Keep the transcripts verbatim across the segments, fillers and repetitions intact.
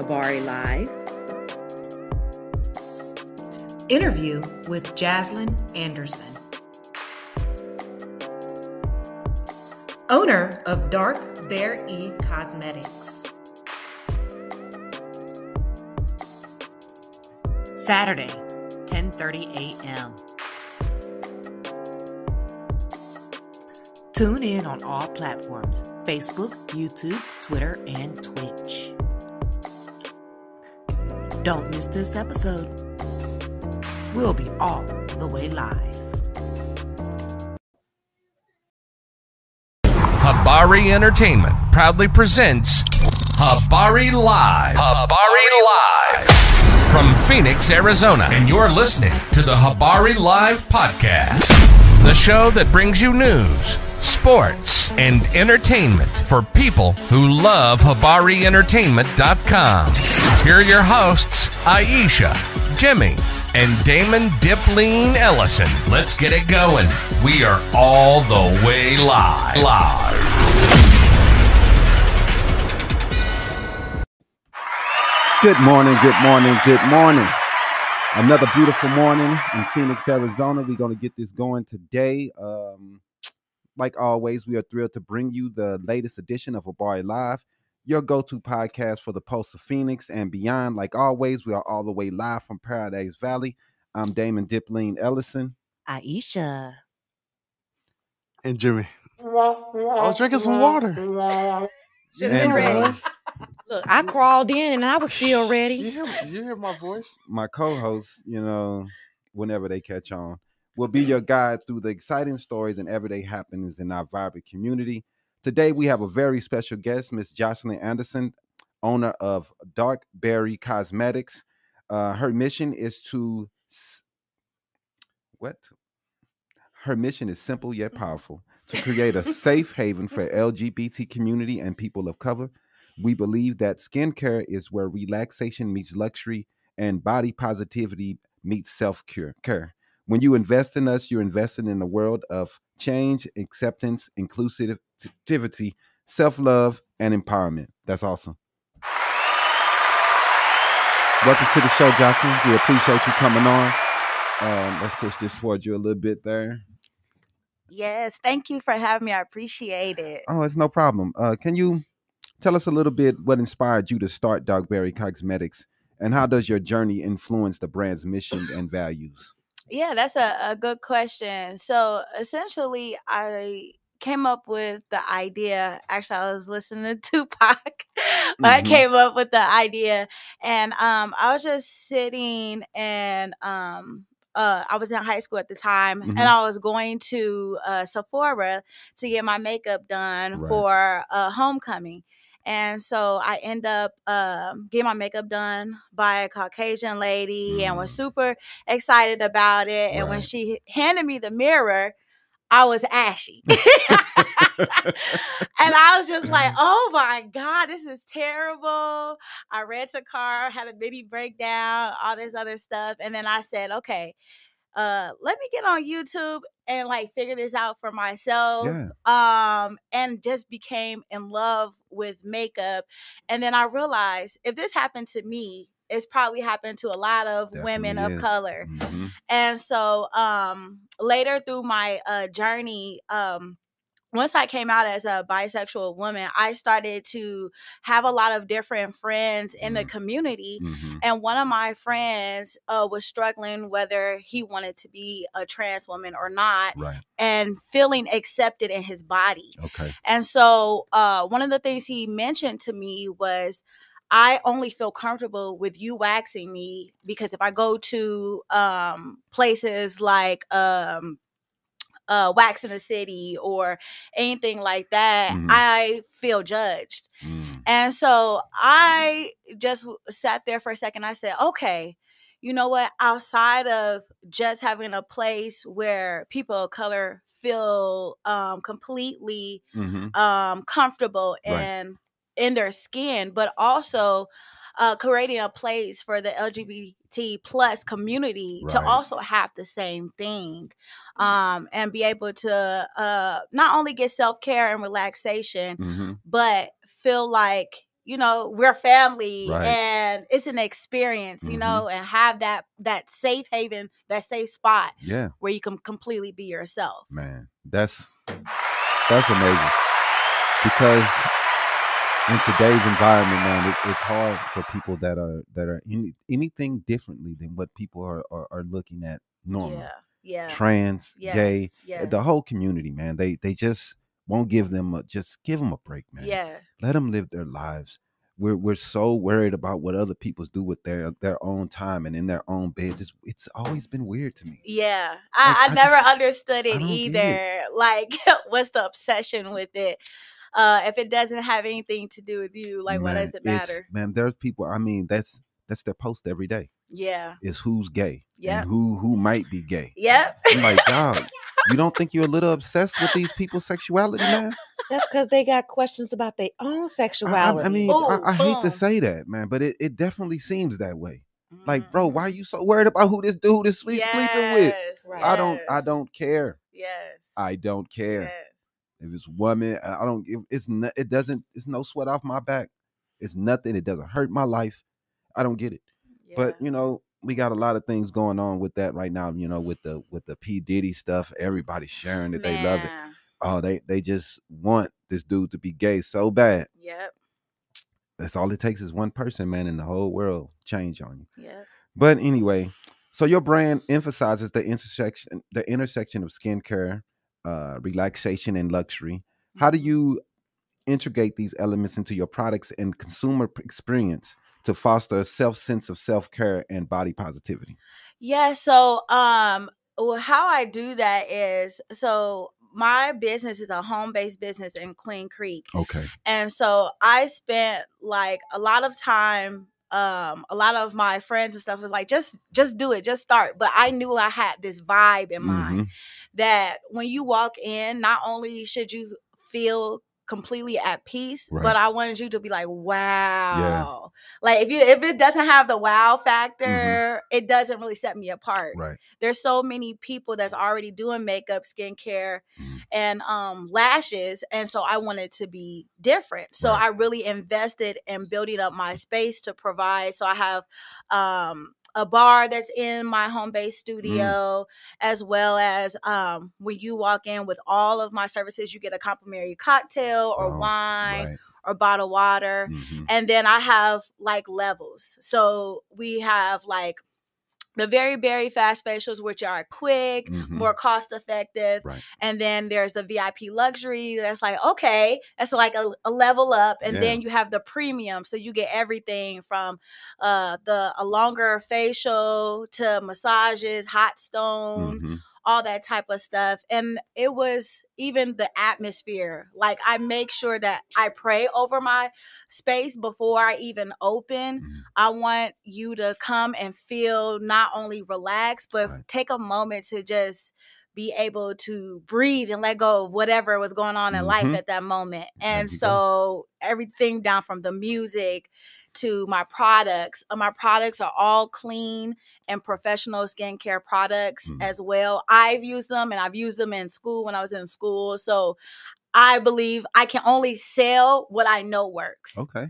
Habari Live. Interview with Jaslyn Anderson, owner of Dark Bear E Cosmetics. Saturday, ten thirty a.m. Tune in on all platforms: Facebook, YouTube, Twitter, and Twitch. Don't miss this episode. We'll be all the way live. Habari Entertainment proudly presents Habari Live. Habari Live. From Phoenix, Arizona. And you're listening to the Habari Live podcast. The show that brings you news, sports, and entertainment for people who love Habari Entertainment dot com. Here are your hosts, Aisha, Jimmy, and Damon Dipleen Ellison. Let's get it going. We are all the way live. Live. Good morning, good morning, good morning. Another beautiful morning in Phoenix, Arizona. We're going to get this going today. Um, like always, we are thrilled to bring you the latest edition of Habari Live, your go-to podcast for the Post of Phoenix and beyond. Like always, we are all the way live from Paradise Valley. I'm Damon Dipleen Ellison. Aisha. And Jimmy. I was drinking some water. Should have been ready. Look, I crawled in and I was still ready. You hear, you hear my voice? My co-hosts, you know, whenever they catch on, will be your guide through the exciting stories and everyday happenings in our vibrant community. Today, we have a very special guest, Miss Jaslyn Anderson, owner of Dark Bear E Cosmetics. Uh, her mission is to what? Her mission is simple yet powerful: to create a safe haven for L G B T community and people of color. We believe that skincare is where relaxation meets luxury and body positivity meets self-care. Care. When you invest in us, you're investing in a world of change, acceptance, inclusivity, self-love, and empowerment. That's awesome. Welcome to the show, Jocelyn. We appreciate you coming on. Um, let's push this towards you a little bit there. Yes, thank you for having me. I appreciate it. Oh, it's no problem. Uh, can you tell us a little bit what inspired you to start Dark Bear E Cosmetics, and how does your journey influence the brand's mission and values? Yeah, that's a, a good question. So essentially, I came up with the idea. Actually, I was listening to Tupac, but mm-hmm. I came up with the idea, and um, I was just sitting and um, uh, I was in high school at the time, mm-hmm. and I was going to uh, Sephora to get my makeup done right. for uh, homecoming. And so I end up uh, getting my makeup done by a Caucasian lady mm. and was super excited about it. Right. And when she handed me the mirror, I was ashy. And I was just like, oh my God, this is terrible. I read to car, had a mini breakdown, all this other stuff. And then I said, okay, uh, let me get on YouTube and like figure this out for myself. Yeah. Um, and just became in love with makeup. And then I realized if this happened to me, it's probably happened to a lot of Definitely women is. of color. Mm-hmm. And so um, later through my uh, journey, um, once I came out as a bisexual woman, I started to have a lot of different friends in mm-hmm. the community. Mm-hmm. And one of my friends uh, was struggling whether he wanted to be a trans woman or not, right. and feeling accepted in his body. Okay. And so uh, one of the things he mentioned to me was, I only feel comfortable with you waxing me because if I go to um, places like um, Uh, Wax in the City or anything like that, mm-hmm. I feel judged. Mm. And so I just sat there for a second. I said, okay, you know what? Outside of just having a place where people of color feel um, completely mm-hmm. um, comfortable right. and in their skin, but also uh, creating a place for the L G B T plus community right. to also have the same thing, um, and be able to uh, not only get self-care and relaxation, mm-hmm. but feel like you know, we're family Right. and it's an experience, you Mhm. know, and have that that safe haven, that safe spot Yeah, where you can completely be yourself. man, that's that's amazing because in today's environment, man, it, it's hard for people that are that are any, anything differently than what people are are, are looking at normally. Yeah. Yeah. Trans, Yeah. gay, Yeah. the whole community, man. They they just won't give them a, just give them a break, man. Yeah. Let them live their lives. We're we're so worried about what other people do with their their own time and in their own beds. It's, it's always been weird to me. Yeah. Like, I, I I never just- understood I it don't get either. it. Like, what's the obsession with it? Uh, if it doesn't have anything to do with you, like, what Man, does it it's- matter? Man, there's people. I mean, that's that's their post every day. Yeah. Is who's gay Yep. and who who might be gay. Yep. I'm like, dog, you don't think you're a little obsessed with these people's sexuality, man? That's because they got questions about their own I, I, sexuality. I mean, Ooh, I, I hate to boom. say that, man, but it, it definitely seems that way. Like, bro, why are Mhm. you so worried about who this dude is sleep, sleeping with? Yes, Right. I don't, I yes, don't care. Yes. I don't care. Yes. If it's woman, I I don't. It, it's not, it doesn't. It's no sweat off my back. It's nothing. It doesn't hurt my life. I don't get it. But Yeah. you know, we got a lot of things going on with that right now. You know, with the with the P Diddy stuff, everybody's sharing that they love it. Man. Oh, they they just want this dude to be gay so bad. Yep. That's all it takes is one person, man, and the whole world change on you. Yep. But anyway, so your brand emphasizes the intersection the intersection of skincare, uh, relaxation, and luxury. How do Mhm. you integrate these elements into your products and consumer p- experience to foster a self sense of self-care and body positivity? Yeah, so um well, how I do that is, so my business is a home-based business in Queen Creek. Okay. And so I spent like a lot of time, um, a lot of my friends and stuff was like, just just do it, just start. But I knew I had this vibe in mind Mhm. that when you walk in, not only should you feel completely at peace, Right. but I wanted you to be like, wow. Like if you if it doesn't have the wow factor, it doesn't really set me apart. Right. There's so many people that's already doing makeup, skincare, Mhm. and um lashes, and so I wanted to be different. So Right. I really invested in building up my space to provide. So I have um a bar that's in my home base studio, as well as um when you walk in with all of my services, you get a complimentary cocktail or Oh, wine right. or bottled water. Mhm. And then I have like levels. So we have like the very, very fast facials, which are quick, Mhm. more cost effective. Right. And then there's the V I P luxury. That's like, okay, that's like a, a level up. And Yeah. then you have the premium. So you get everything from uh, the a longer facial to massages, hot stone, Mhm. all that type of stuff. And it was even the atmosphere. Like I make sure that I pray over my space before I even open. Mhm. I want you to come and feel not only relaxed, but Right. take a moment to just be able to breathe and let go of whatever was going on in life Mhm. at that moment. There And you go. so everything down from the music to my products, uh, my products are all clean and professional skincare products Mhm. as well. I've used them and I've used them in school when I was in school. So I believe I can only sell what I know works. Okay.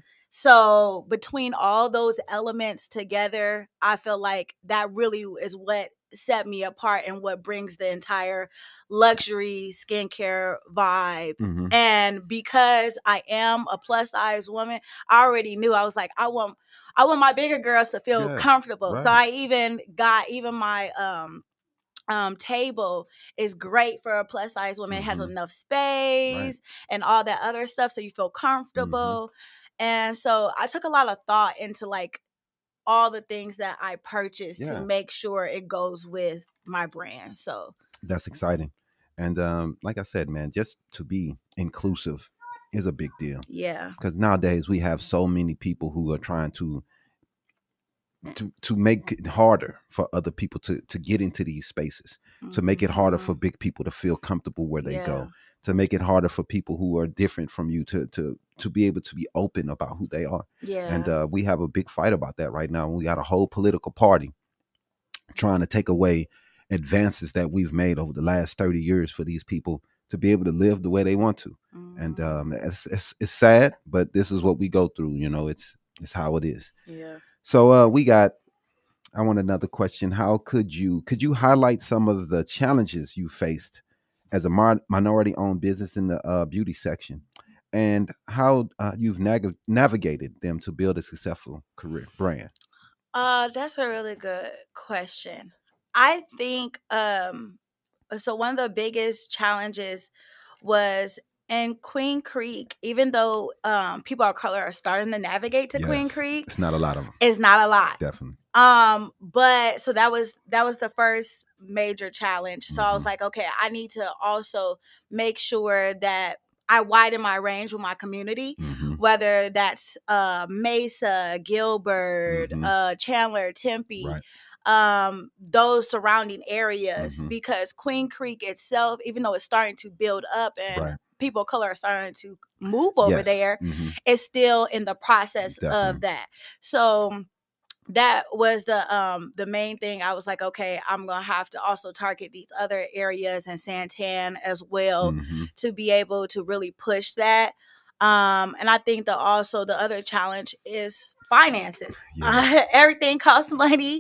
So between all those elements together, I feel like that really is what set me apart and what brings the entire luxury skincare vibe. Mhm. And because I am a plus size woman, I already knew. I was like, I want I want my bigger girls to feel Yeah, comfortable. So right. I even got even my um um table is great for a plus size woman. It has Mhm. enough space and all that other stuff so you feel comfortable. And so I took a lot of thought into like all the things that I purchased Yeah. to make sure it goes with my brand. So That's exciting. And um, like I said, man, just to be inclusive is a big deal. yeah. Because nowadays we have so many people who are trying to to to make it harder for other people to to get into these spaces, to make it harder for Mhm. big people to feel comfortable where they Yeah. go, to make it harder for people who are different from you to to to be able to be open about who they are. Yeah. And uh, we have a big fight about that right now. We got a whole political party trying to take away advances that we've made over the last thirty years for these people to be able to live the way they want to. Mhm. And um, it's, it's it's sad, but this is what we go through. You know, it's it's how it is. Yeah. So uh, we got. I want another question. How could you could you highlight some of the challenges you faced as a mar- minority-owned business in the uh, beauty section, and how uh, you've nag- navigated them to build a successful career brand? Uh, that's a really good question. I think um, so. One of the biggest challenges was in Queen Creek. Even though um, people of color are starting to navigate to Queen Yes, Creek, it's not a lot of them. it's not a lot. Definitely. Um, but so that was that was the first major challenge. So I was Mhm. like, okay, I need to also make sure that I widen my range with my community, Mhm. whether that's uh Mesa, Gilbert, Mhm. uh Chandler, Tempe, Right. um, those surrounding areas, Mhm. because Queen Creek itself, even though it's starting to build up and Right. people of color are starting to move over Yes. there, Mhm. it's still in the process Definitely. of that. So that was the um the main thing. I was like, okay, I'm gonna have to also target these other areas in Santan as well Mhm. to be able to really push that. Um, and I think that also the other challenge is finances. Yeah. Uh, everything costs money.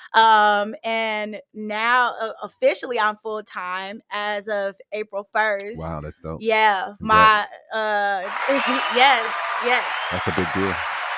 Um, and now uh, officially I'm full time as of April first. Wow, that's dope. Yeah, my uh, yes, yes. That's a big deal.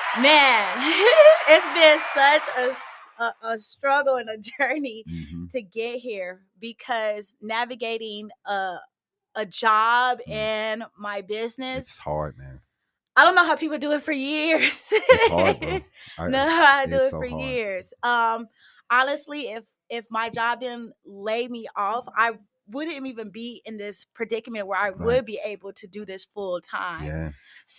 Man, it's been such a, s- a a struggle and a journey Mhm. to get here, because navigating a a job Mm. and my business, It's hard, man. I don't know how people do it for years. It's hard, bro. I, know how to do it's it so for hard. years. Um, honestly, if if my job didn't lay me off, I wouldn't even be in this predicament where I Right. would be able to do this full time. Yeah.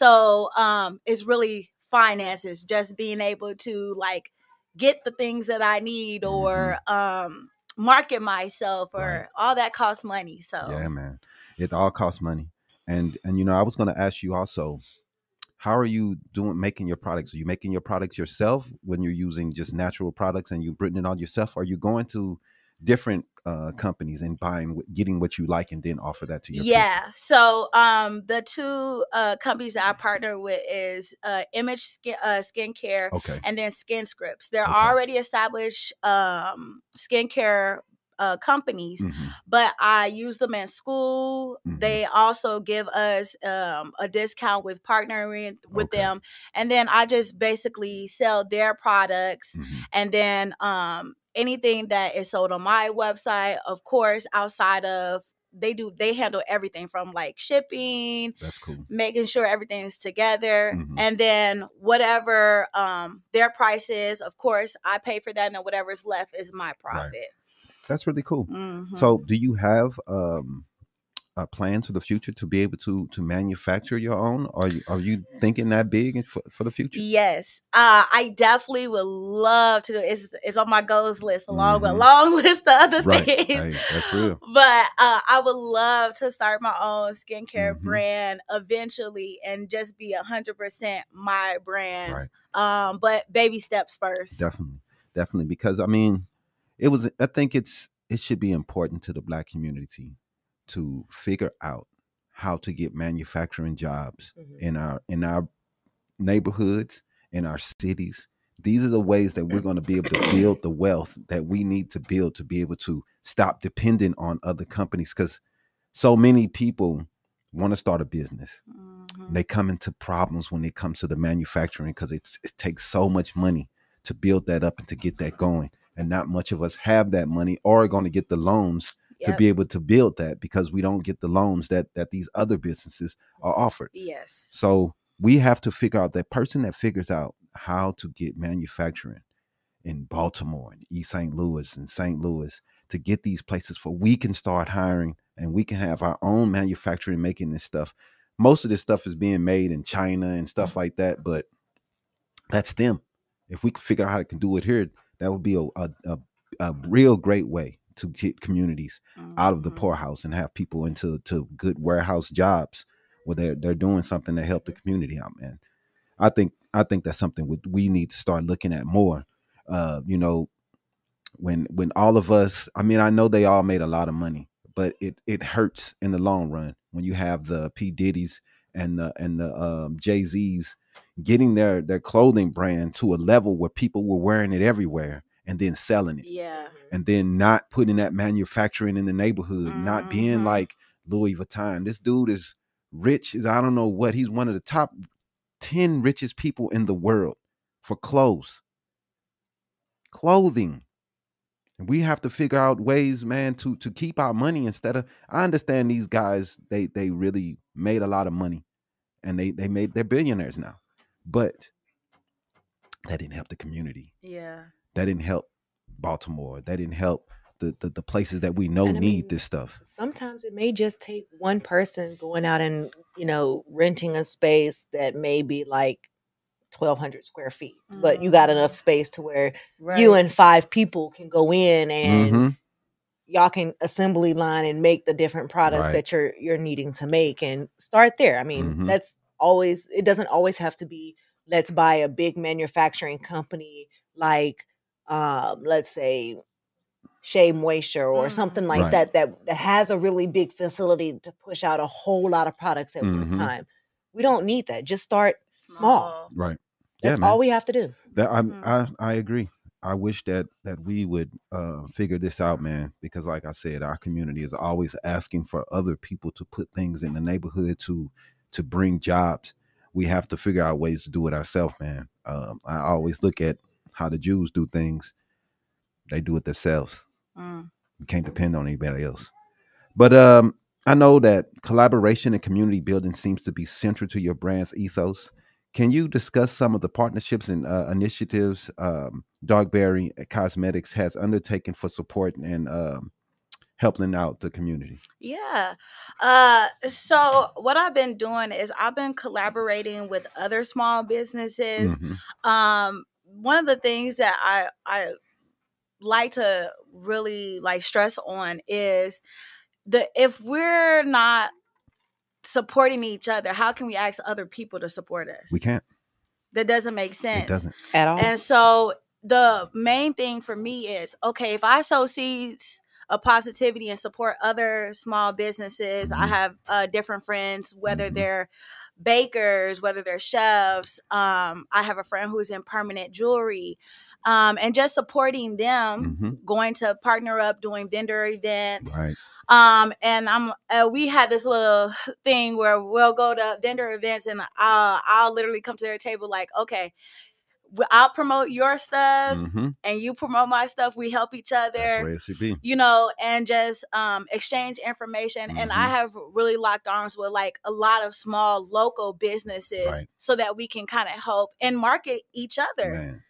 So um, it's really finances, just being able to like get the things that I need, or um, market myself, or Right. all that costs money. So Yeah, man. It all costs money. And and you know, I was going to ask you also, how are you doing making your products? Are you making your products yourself when you're using just natural products and you've written it on yourself? Are you going to different uh, companies and buying, getting what you like, and then offer that to your people? yeah. So um, the two uh, companies that I partner with is uh, Image Skin uh, Skincare Okay. and then Skin Scripts. They're Okay. already established um, skincare uh, companies, Mhm. but I use them in school. Mhm. They also give us um, a discount with partnering with Okay. them, and then I just basically sell their products, Mhm. and then um, anything that is sold on my website, of course, outside of they do they handle everything from like shipping, That's cool. making sure everything's together, Mhm. and then whatever um, their price is, of course, I pay for that, and then whatever's left is my profit. That's really cool. Mhm. So, do you have um, a plan for the future to be able to to manufacture your own? Are you are you thinking that big for, for the future? Yes, uh, I definitely would love to do it. It's, it's on my goals list, along with a Mhm. long list of other Right. things. Hey, that's real. But uh, I would love to start my own skincare Mhm. brand eventually, and just be a hundred percent my brand. Right. Um, but baby steps first. Definitely. Definitely. Because I mean, it was I think it's it should be important to the Black community to figure out how to get manufacturing jobs Mhm. in our in our neighborhoods, in our cities. These are the ways that we're going to be able to build the wealth that we need to build to be able to stop depending on other companies, because so many people want to start a business. Mhm. They come into problems when it comes to the manufacturing, because it's it takes so much money to build that up and to get that going. And not much of us have that money or are going to get the loans to Yep. be able to build that, because we don't get the loans that that these other businesses are offered. Yes. So we have to figure out that person that figures out how to get manufacturing in Baltimore and East Saint Louis and Saint Louis, to get these places where we can start hiring and we can have our own manufacturing making this stuff. Most of this stuff is being made in China and stuff like that, but that's them. If we can figure out how to do it here, that would be a a, a, a real great way to get communities out of the Mhm. poorhouse and have people into to good warehouse jobs where they're they're doing something to help the community out, man. I think I think that's something we, we need to start looking at more. Uh, you know, when when all of us, I mean, I know they all made a lot of money, but it it hurts in the long run when you have the P Diddy's and the and the um, Jay-Z's getting their their clothing brand to a level where people were wearing it everywhere and then selling it. Yeah. And then not putting that manufacturing in the neighborhood, mm-hmm. not being like Louis Vuitton. This dude is rich as I don't know what. He's one of the top ten richest people in the world for clothes. Clothing. We have to figure out ways, man, to to keep our money instead of. I understand these guys, they they really made a lot of money, and they they made they're billionaires now, but that didn't help the community. Yeah, that didn't help Baltimore. That didn't help the the, the places that we know and I need mean, this stuff. Sometimes it may just take one person going out and you know renting a space that may be like twelve hundred square feet, mm-hmm. but you got enough space to where right. you and five people can go in and mm-hmm. y'all can assembly line and make the different products right. that you're you're needing to make and start there. I mean, mm-hmm. that's always, it doesn't always have to be, let's buy a big manufacturing company like, um, let's say Shea Moisture or mm-hmm. something like right. that, that, that has a really big facility to push out a whole lot of products at mm-hmm. one time. We don't need that. Just start small. Right. That's yeah, all we have to do. That I'm, mm. I I agree. I wish that that we would uh, figure this out, man. Because, like I said, our community is always asking for other people to put things in the neighborhood to to bring jobs. We have to figure out ways to do it ourselves, man. Um, I always look at how the Jews do things. They do it themselves. Mm. We can't depend on anybody else. But um, I know that collaboration and community building seems to be central to your brand's ethos. Can you discuss some of the partnerships and uh, initiatives um, Dogberry Cosmetics has undertaken for support and um, helping out the community? Yeah. Uh, so what I've been doing is I've been collaborating with other small businesses. Mm-hmm. Um, one of the things that I I like to really like stress on is the if we're not supporting each other, how can we ask other people to support us? We can't. That doesn't make sense. It doesn't at all. And so the main thing for me is, okay, if I sow seeds of positivity and support other small businesses, mm-hmm. I have uh, different friends, whether mm-hmm. they're bakers, whether they're chefs. Um, I have a friend who's in permanent jewelry. Um, and just supporting them, mm-hmm. going to partner up, doing vendor events. Right. Um, and I'm, uh, we had this little thing where we'll go to vendor events and I'll, I'll literally come to their table like, okay, I'll promote your stuff mm-hmm. and you promote my stuff. We help each other, That's the way it should be. You know, and just, um, exchange information. Mm-hmm. And I have really locked arms with like a lot of small local businesses right. so that we can kind of help and market each other. Man.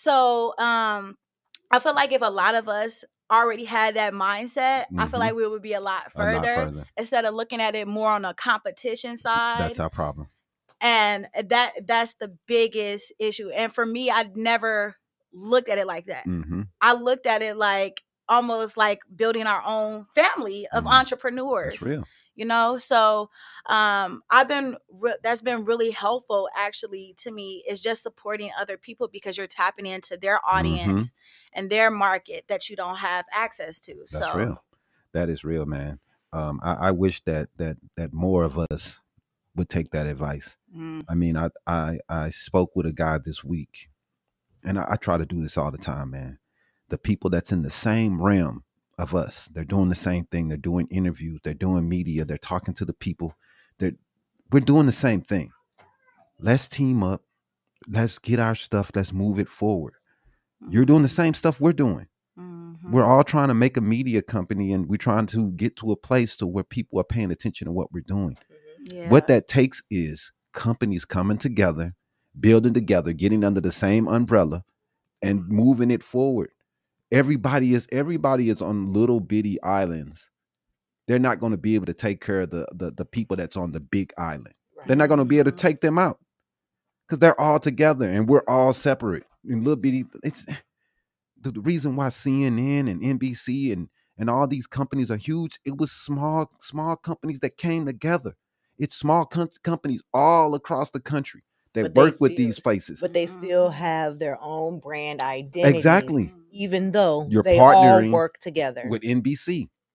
So um, I feel like if a lot of us already had that mindset, mm-hmm. I feel like we would be a lot further, a lot further instead of looking at it more on a competition side. That's our problem. And that that's the biggest issue. And for me, I never looked at it like that. Mm-hmm. I looked at it like almost like building our own family of mm-hmm. entrepreneurs. That's real. You know, so um, I've been re- that's been really helpful actually to me is just supporting other people because you're tapping into their audience mm-hmm. and their market that you don't have access to. That's so real. That is real, man. Um, I, I wish that that that more of us would take that advice. Mm. I mean, I, I I spoke with a guy this week, and I, I try to do this all the time, man. The people that's in the same realm of us, they're doing the same thing. They're doing interviews. They're doing media. They're talking to the people. They're, we're doing the same thing. Let's team up. Let's get our stuff. Let's move it forward. Mm-hmm. You're doing the same stuff we're doing. Mm-hmm. We're all trying to make a media company, and we're trying to get to a place to where people are paying attention to what we're doing. Mm-hmm. Yeah. What that takes is companies coming together, building together, getting under the same umbrella, and moving it forward. Everybody is everybody is on little bitty islands. They're not going to be able to take care of the, the, the people that's on the big island. Right. They're not going to be able to take them out because they're all together and we're all separate. And little bitty, it's the, the reason why C N N and N B C and, and all these companies are huge. It was small, small companies that came together. It's small com- companies all across the country that work still, with these places. But they still have their own brand identity. Exactly. Even though You're they partnering all work together. With N B C.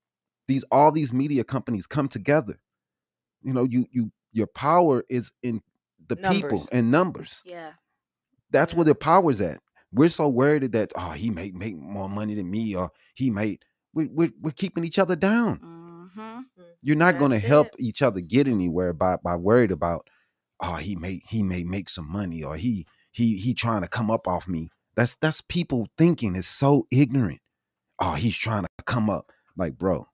these all these media companies come together. You know, you you your power is in the people Numbers. and numbers. Yeah. That's Yeah. where the power's at. We're so worried that oh he may make more money than me or he may we we're, we're keeping each other down. Mm-hmm. You're not going to That's help it. each other get anywhere by by worried about oh he may he may make some money or he he he trying to come up off me. That's that's people thinking is so ignorant. Oh, he's trying to come up. Like, bro,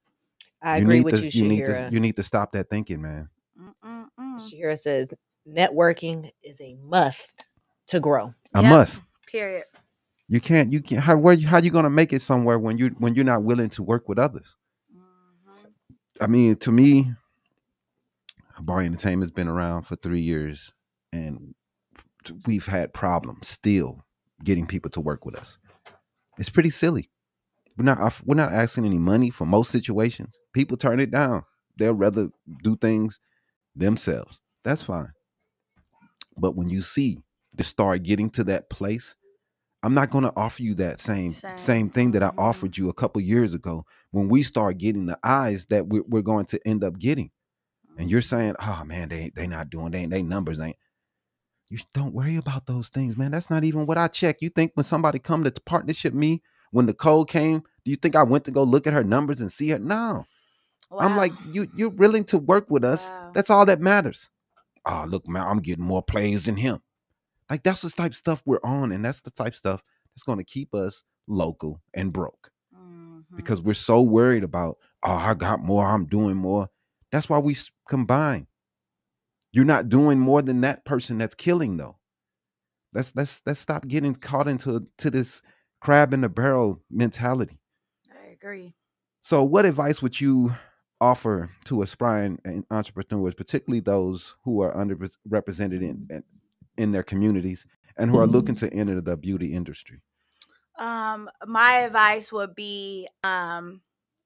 I you agree need with to, you, you need to Shahira. you need to stop that thinking, man. Mm-mm-mm. Shahira says networking is a must to grow. I Yep. must. Period. You can't. You can't. How where you, how you gonna make it somewhere when you when you're not willing to work with others? Mm-hmm. I mean, to me, Habari Entertainment's been around for three years, and we've had problems still getting people to work with us. It's pretty silly. We're not we're not asking any money for most situations. People turn it down. They'll rather do things themselves. That's fine. But when you see to start getting to that place, I'm not going to offer you that same Same. same thing that I Mhm. offered you a couple years ago when we start getting the eyes that we're, we're going to end up getting. And you're saying, oh man, they they not doing they they numbers ain't. You don't worry about those things, man. That's not even what I check. You think when somebody come to partnership me, when the code came, do you think I went to go look at her numbers and see her? No. Wow. I'm like, you you're willing to work with us. Wow. That's all that matters. Oh, look, man, I'm getting more plays than him. Like that's the type of stuff we're on, and that's the type of stuff that's going to keep us local and broke. Mhm. Because we're so worried about, oh, I got more, I'm doing more. That's why we s- combine. You're not doing more than that person that's killing, though. Let's let's let's stop getting caught into to this crab in the barrel mentality. I agree. So, what advice would you offer to aspiring entrepreneurs, particularly those who are underrepresented in, in in their communities and who are looking to enter the beauty industry? Um, my advice would be um,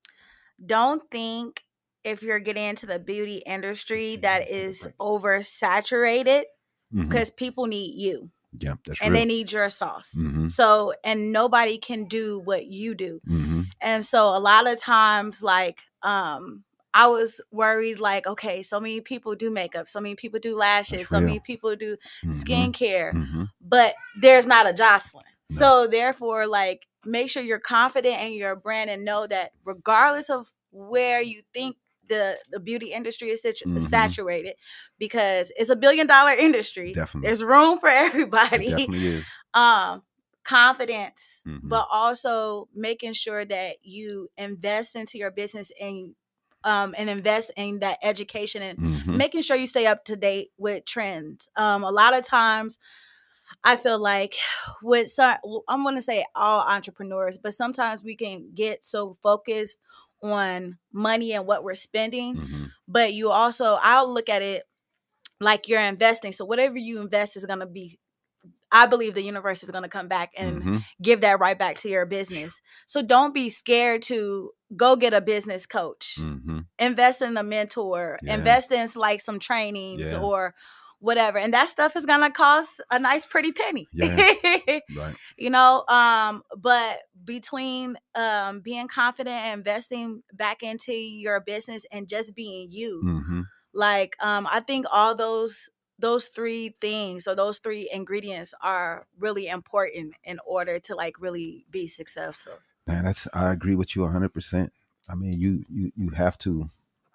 don't think if you're getting into the beauty industry that is oversaturated Mhm. because people need you Yeah, that's and real. they need your sauce. Mhm. So, and nobody can do what you do. Mm-hmm. And so a lot of times, like, um, I was worried, like, okay, so many people do makeup, so many people do lashes, That's so real. many people do Mhm. skincare, Mm-hmm. but there's not a Jocelyn. No. So therefore, like, make sure you're confident in your brand and know that regardless of where you think the, the beauty industry is situ- Mhm. saturated, because it's a billion dollar industry. Definitely. There's room for It everybody. definitely is. um confidence, Mhm. but also making sure that you invest into your business and um and invest in that education and Mhm. making sure you stay up to date with trends. Um a lot of times I feel like with some, I'm going to say all entrepreneurs, but sometimes we can get so focused on money and what we're spending, Mhm. but you also, I'll look at it like you're investing. So whatever you invest is going to be, I believe the universe is going to come back and Mhm. give that right back to your business. So don't be scared to go get a business coach, Mhm. invest in a mentor, Yeah. invest in like some trainings Yeah. or whatever. And that stuff is going to cost a nice pretty penny. Yeah. Right. You know, um, but between um, being confident and investing back into your business and just being you, Mm-hmm. like um, I think all those those three things or those three ingredients are really important in order to like really be successful. Man, that's I agree with you a hundred percent. I mean, you you you have to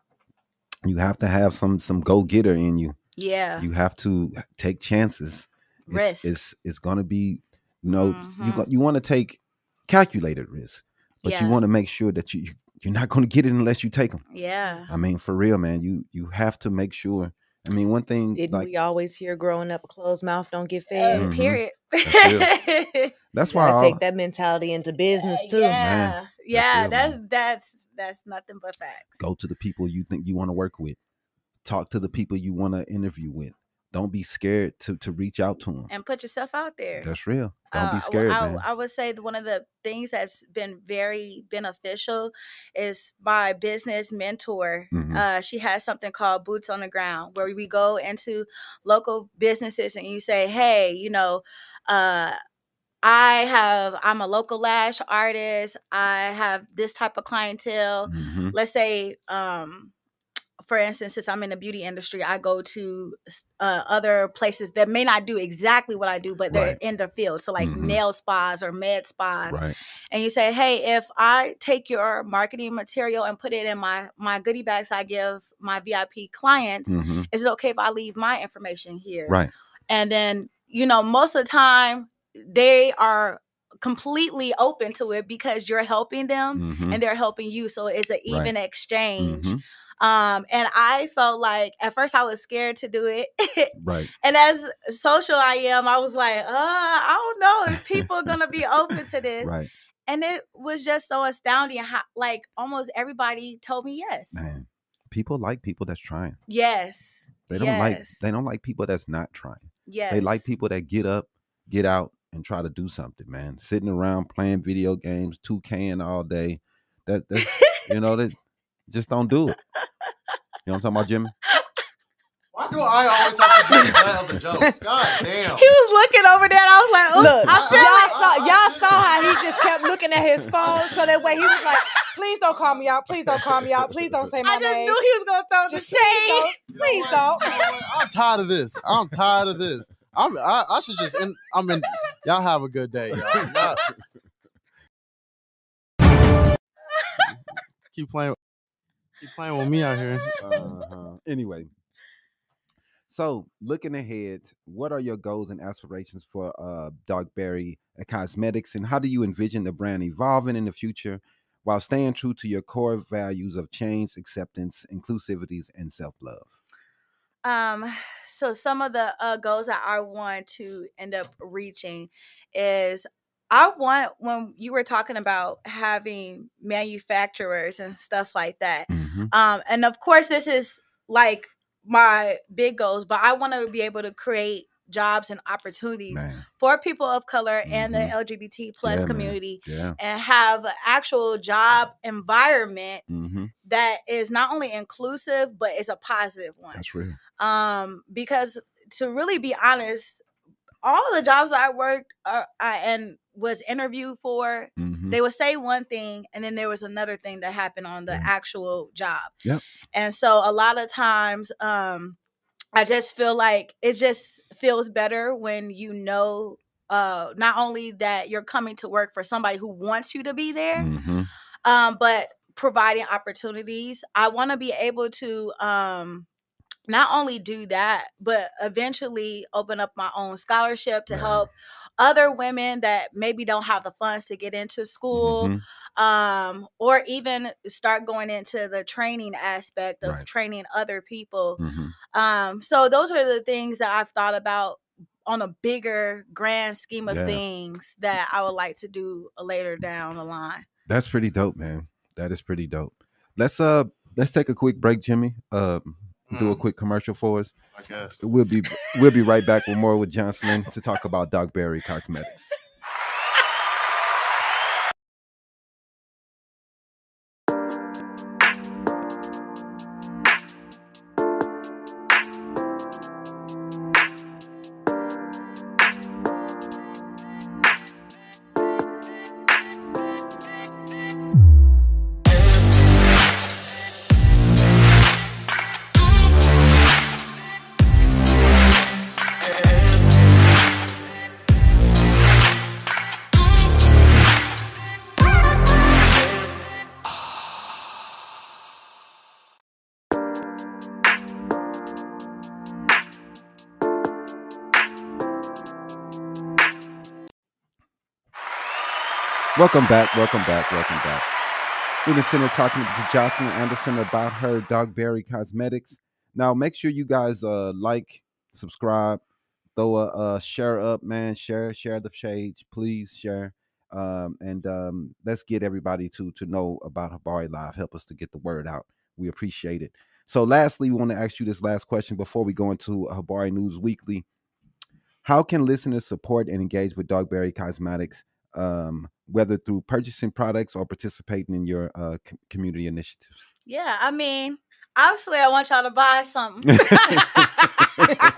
you have to have some some go getter in you. Yeah, You have to take chances. risk. It's it's, it's going to be, you know, you Mhm. go, you want to take calculated risks, but Yeah. you want to make sure that you, you you're not going to get it unless you take them. Yeah. I mean, for real, man. You you have to make sure. I mean, one thing Didn't like we always hear growing up, a closed mouth don't get Uh, fed? Mhm. Period. That's that's You why gotta I, take that mentality into business too. Yeah, Man, yeah. real, That's man. that's that's nothing but facts. go to the people you think you want to work with. Talk to the people you want to interview with. Don't be scared to to reach out to them. And put yourself out there. That's real. Don't Uh, be w- scared, I, man. I would say that one of the things that's been very beneficial is my business mentor. Mhm. Uh, she has something called Boots on the Ground, where we go into local businesses and you say, hey, you know, uh, I have, I'm a local lash artist. I have this type of clientele. Mhm. Let's say, um, for instance, since I'm in the beauty industry, I go to uh, other places that may not do exactly what I do, but they're Right. in their field. So like Mhm. nail spas or med spas. Right. And you say, hey, if I take your marketing material and put it in my, my goodie bags I give my V I P clients, Mhm. is it okay if I leave my information here? Right. And then, you know, most of the time they are completely open to it because you're helping them Mhm. and they're helping you. So it's an even Right. exchange. Mhm. Um, and I felt like at first I was scared to do it. Right. And as social I am, I was like, uh, I don't know if people are going to be open to this. Right. And it was just so astounding how, like, almost everybody told me yes. Man, people like people that's trying. Yes. They don't yes. like they don't like people that's not trying. Yes. They like people that get up, get out, and try to do something, man. Sitting around playing video games, two K-ing all day. That that's you know, that just don't do it. You know what I'm talking about, Jimmy? Why do I always have to be the butt of the jokes? God damn. He was looking over there and I was like, Look, I feel y'all like saw y'all saw how he just kept looking at his phone, so that way he was like, "Please don't call me out. Please don't call me out. Please don't say my I just name. knew he was gonna throw the Just please shade. don't. You know Please what? don't." You know what? I'm tired of this. I'm tired of this. I'm. I, I should just. End, I'm in. Y'all have a good day, y'all. Y'all- keep playing. Keep playing with me out here. Uh-huh. Anyway, so looking ahead, what are your goals and aspirations for uh, Dogberry Cosmetics, and how do you envision the brand evolving in the future while staying true to your core values of change, acceptance, inclusivities, and self-love? Um, so some of the uh, goals that I want to end up reaching is I want, when you were talking about having manufacturers and stuff like that, Mm-hmm. um, and of course this is like my big goals, but I want to be able to create jobs and opportunities Man. for people of color and the Mhm. L G B T plus Yeah, man. community, Yeah. and have an actual job environment Mm-hmm. that is not only inclusive but is a positive one. That's real. Um, because to really be honest, all the jobs that I worked uh, I, and was interviewed for, Mm-hmm. they would say one thing and then there was another thing that happened on the Yeah. actual job. Yep. And so a lot of times, um, I just feel like it just feels better when you know, uh, not only that you're coming to work for somebody who wants you to be there, Mm-hmm. um, but providing opportunities. I want to be able to um, not only do that, but eventually open up my own scholarship to Right. help other women that maybe don't have the funds to get into school, Mm-hmm. um, or even start going into the training aspect of Right. training other people. Mm-hmm. Um, so those are the things that I've thought about on a bigger grand scheme of Yeah. things that I would like to do later down the line. That's pretty dope, man. That is pretty dope. Let's uh let's take a quick break, Jimmy. Um, do a Mm. quick commercial for us. I guess. We'll be we'll be right back with more with Jocelyn to talk about Dogberry Cosmetics. Welcome back, welcome back, welcome back. We've been sitting here talking to Jocelyn Anderson about her Dogberry Cosmetics. Now, make sure you guys uh like, subscribe, throw a, uh share up, man. Share, share the page, please share. Um, and um, let's get everybody to to know about Habari Live. Help us to get the word out. We appreciate it. So, lastly, we want to ask you this last question before we go into Habari News Weekly. How can listeners support and engage with Dogberry Cosmetics, um, whether through purchasing products or participating in your uh, c- community initiatives? Yeah, I mean, obviously I want y'all to buy something.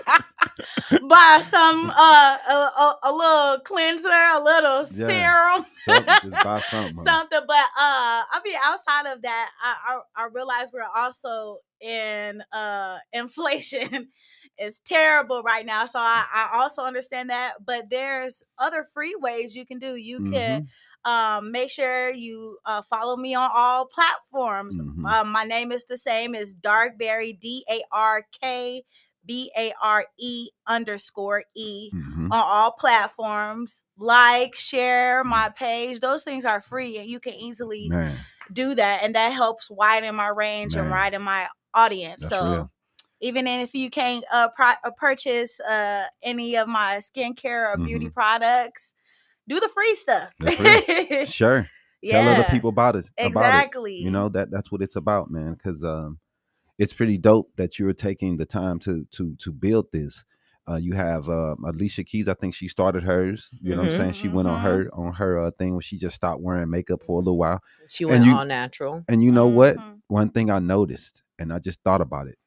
buy some uh a, a, a little cleanser, a little Yeah. serum, Something, just buy something. huh? something. But uh, I mean, outside of that, I I, I realize we're also in uh inflation. Is terrible right now, so I, I also understand that. But there's other free ways you can do. You Mhm. can um make sure you uh follow me on all platforms. Mhm. Um, my name is the same as Darkberry, D A R K B A R E underscore E Mhm. on all platforms. Like, share my page. Those things are free, and you can easily Man, do that, and that helps widen my range and Man. widen my audience. That's so real. even if you can't uh, pro- uh, purchase uh, any of my skincare or beauty Mhm. products, do the free stuff. That's real. Sure. Tell other Yeah, people about it. About it. exactly. You know, that that's what it's about, man. Because um, it's pretty dope that you're taking the time to to to build this. Uh, you have uh, Alicia Keys. I think she started hers. You know what I'm Mhm. saying? She went on Mhm. her on her uh, thing where she just stopped wearing makeup for a little while. She And went you- all natural. And you know what? Mhm. One thing I noticed, and I just thought about it.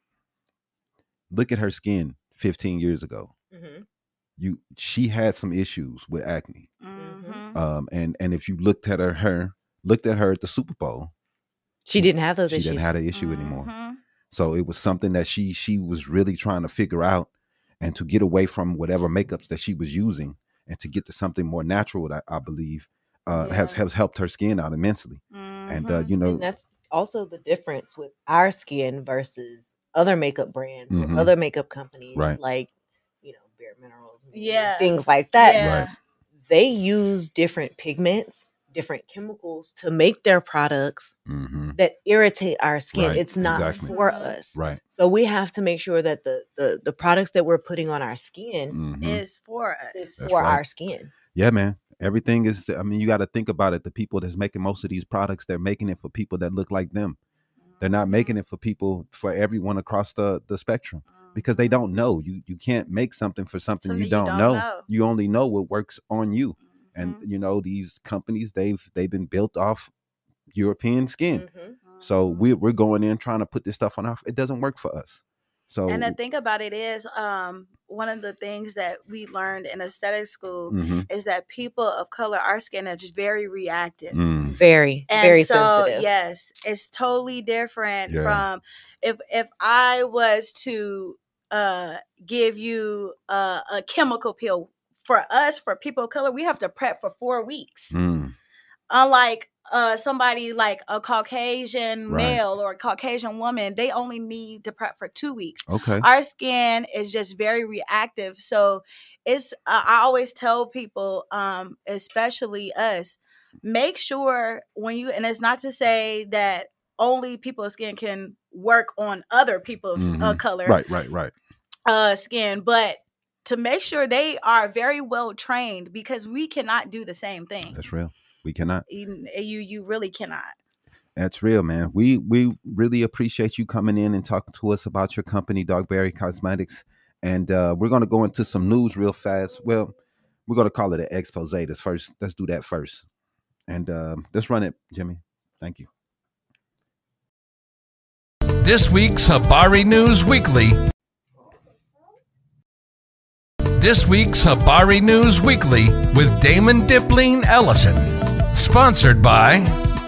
Look at her skin fifteen years ago. Mm-hmm. You, she had some issues with acne. Mhm. Um, and and if you looked at her, her looked at her at the Super Bowl, She didn't have those she issues. didn't have an issue anymore. Mhm. So it was something that she she was really trying to figure out, and to get away from whatever makeups that she was using, and to get to something more natural. That I believe uh, has Yeah. has helped her skin out immensely. And uh, Mhm. you know, And that's also the difference with our skin versus other makeup brands Mhm. or other makeup companies, Right. like, you know, Bare Minerals, Yeah. things like that. Yeah. Right. They use different pigments, different chemicals to make their products hmm that irritate our skin. Right, It's not exactly. for Mhm. us. right. So we have to make sure that the the, the products that we're putting on our skin hmm Is for us. is That's for right. our skin. Yeah, man. Everything is. I mean, you got to think about it. The people that's making most of these products, they're making it for people that look like them. They're not making it for people, for everyone across the the spectrum, because they don't know. You you can't make something for something, Something you you don't, don't know. know. You only know what works on you. And Mhm. you know, these companies, they've they've been built off European skin. Mhm. So Mhm. we we're going in trying to put this stuff on our. It doesn't work for us. So And the thing about it is, um, one of the things that we learned in aesthetic school mhm, is that people of color, our skin is just very reactive. mm, Very, And very so, sensitive. yes, it's totally different Yeah. from if if I was to uh give you a, a chemical pill. For us, for people of color, we have to prep for four weeks. mm, Unlike uh somebody like a Caucasian Right. male or a Caucasian woman, they only need to prep for two weeks. okay. Our skin is just very reactive, so it's uh, I always tell people, um especially us, make sure when you, and it's not to say that only people's skin can work on other people's uh, Mhm. color Right, right, right. uh skin, but to make sure they are very well trained, because we cannot do the same thing. That's real. We cannot. you you you really cannot. That's real, man. We we really appreciate you coming in and talking to us about your company, Darkberry Cosmetics. And uh, we're gonna go into some news real fast. Well, we're gonna call it an expose. This first, let's do that first. And um, let's run it, Jimmy. Thank you. This week's Habari News Weekly. This week's Habari News Weekly with Damon Dipling Ellison. Sponsored by...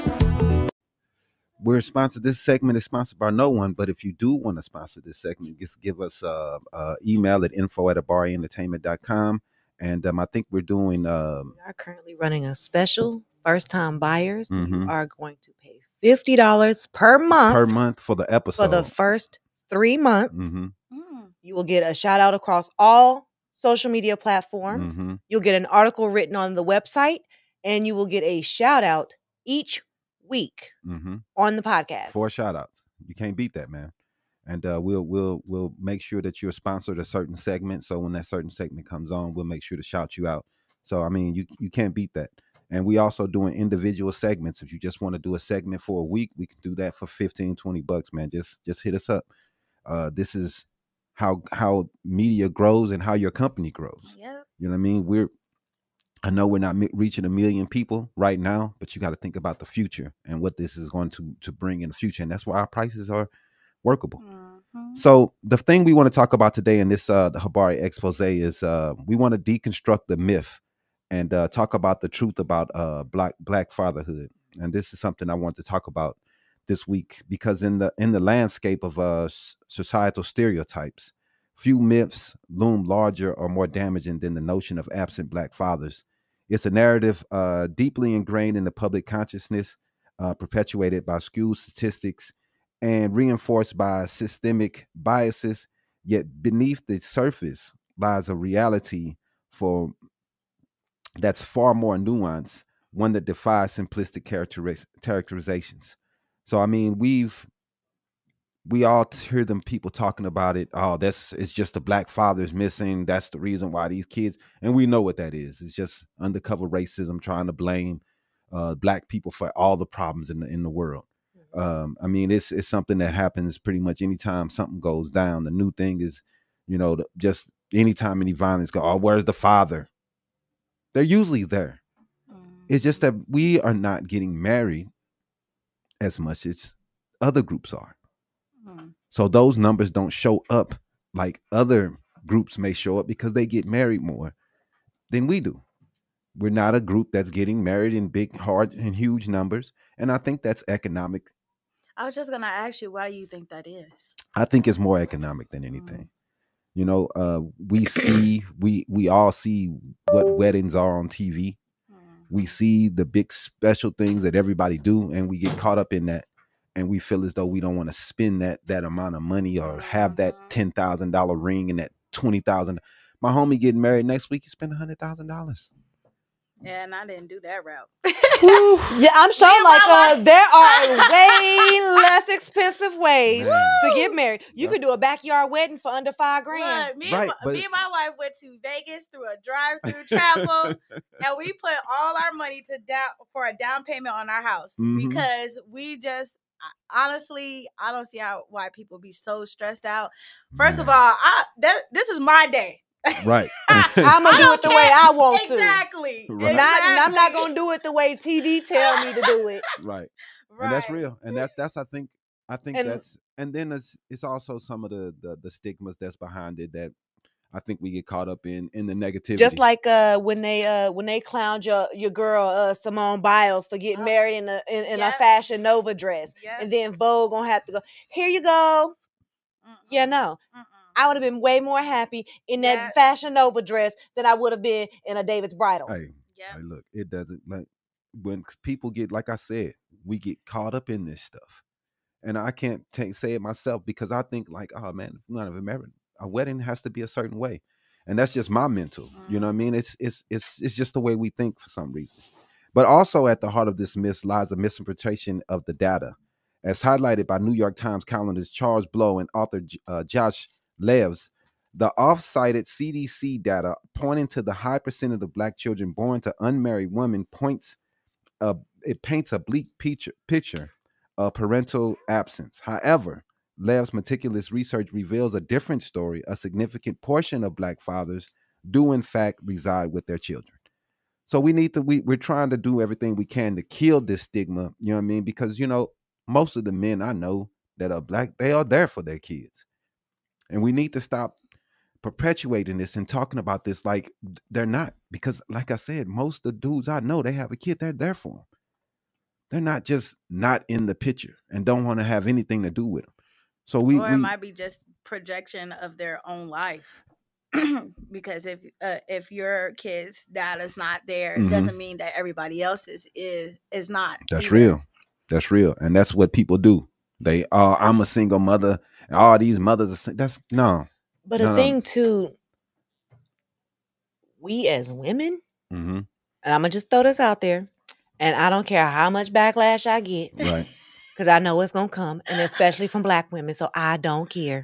We're sponsored. This segment is sponsored by no one, but if you do want to sponsor this segment, just give us uh, uh email at info at habari entertainment dot com. And um, I think we're doing um, We are currently running a special. First time buyers, Mhm. you are going to pay fifty dollars per month per month for the episode. for the first three months. Mhm, Mm. You will get a shout out across all social media platforms. mhm. You'll get an article written on the website, and you will get a shout out each week Mm-hmm. on the podcast. Four shout outs. You can't beat that, man. And uh, we'll we'll we'll make sure that you're sponsored a certain segment. So when that certain segment comes on, we'll make sure to shout you out. So I mean, you you can't beat that. And we also doing individual segments. If you just want to do a segment for a week, we can do that for fifteen, twenty bucks, man. Just just hit us up. Uh, this is how how media grows and how your company grows. Yep. You know what I mean? We're I know we're not mi- reaching a million people right now, but you got to think about the future and what this is going to to bring in the future, and that's why our prices are workable. Mhm. So the thing we want to talk about today in this uh, the Habari expose is uh, we want to deconstruct the myth and uh, talk about the truth about uh, black black fatherhood. And this is something I want to talk about this week because in the in the landscape of uh, societal stereotypes, few myths loom larger or more damaging than the notion of absent black fathers. It's a narrative uh, deeply ingrained in the public consciousness, uh, perpetuated by skewed statistics and reinforced by systemic biases. Yet beneath the surface lies a reality for that's far more nuanced, one that defies simplistic characteris- characterizations. So, I mean, we've we all hear them people talking about it. Oh, that's it's just the black father's missing. That's the reason why these kids, and we know what that is. It's just undercover racism trying to blame uh, black people for all the problems in the in the world. Um, I mean, it's it's something that happens pretty much anytime something goes down. The new thing is, you know, the, just anytime any violence go, oh, where's the father? They're usually there. It's just that we are not getting married as much as other groups are. So those numbers don't show up like other groups may show up because they get married more than we do. We're not a group that's getting married in big, hard, and huge numbers. And I think that's economic. I was just going to ask you, why do you think that is? I think it's more economic than anything. Mm. You know, uh, we see, we we all see what weddings are on T V. Mm. We see the big special things that everybody do, and we get caught up in that. And we feel as though we don't want to spend that that amount of money or have that ten thousand dollars ring and that twenty thousand dollars. My homie getting married next week, he spent one hundred thousand dollars. Yeah, and I didn't do that route. Yeah, I'm sure like uh, there are way less expensive ways Man. to get married. You yep. could do a backyard wedding for under five grand. Look, me, right, and my, but... me and my wife went to Vegas through a drive-through travel, and we put all our money to down for a down payment on our house mm-hmm. because we just honestly, I don't see how why people be so stressed out. First Man. of all, I that this is my day. Right. I'm gonna do it the care. way I want exactly. to. Right. Not, Exactly. I'm not gonna do it the way T V tell me to do it. Right. Right. And that's real. And that's that's I think I think And- that's and then it's it's also some of the, the the stigmas that's behind it that I think we get caught up in in the negativity. Just like uh, when they uh, when they clowned your your girl uh, Simone Biles for getting Oh. married in a in, in Yep. a Fashion Nova dress, Yep. and then Vogue gonna have to go, here you go. Mm-mm. Yeah, no, Mm-mm. I would have been way more happy in that Yep. Fashion Nova dress than I would have been in a David's Bridal. Hey, Yep. hey, look, it doesn't like when people get like I said, we get caught up in this stuff, and I can't take, say it myself because I think like, oh man, if we're not married, a wedding has to be a certain way. And that's just my mental, you know what I mean? It's it's it's it's just the way we think for some reason. But also at the heart of this myth lies a misinterpretation of the data. As highlighted by New York Times columnist Charles Blow and author uh, Josh Leves, the off-cited C D C data pointing to the high percentage of black children born to unmarried women points, uh, it paints a bleak picture, picture of parental absence. However, Lev's meticulous research reveals a different story. A significant portion of black fathers do in fact reside with their children. So we need to, we, we're trying to do everything we can to kill this stigma, you know what I mean? Because, you know, most of the men I know that are black, they are there for their kids. And we need to stop perpetuating this and talking about this like they're not. Because like I said, most of the dudes I know, they have a kid, they're there for them. They're not just not in the picture and don't want to have anything to do with them. So we, or it we might be just projection of their own life. Because if uh, if your kid's dad is not there, Mhm. it doesn't mean that everybody else's is is not. That's either. real. That's real. And that's what people do. They, oh, I'm a single mother. And all these mothers are, sing-. that's no. But No, the no. thing too, we as women, Mm-hmm. and I'm gonna just throw this out there, and I don't care how much backlash I get, Right. because I know it's gonna come, and especially from black women, so I don't care.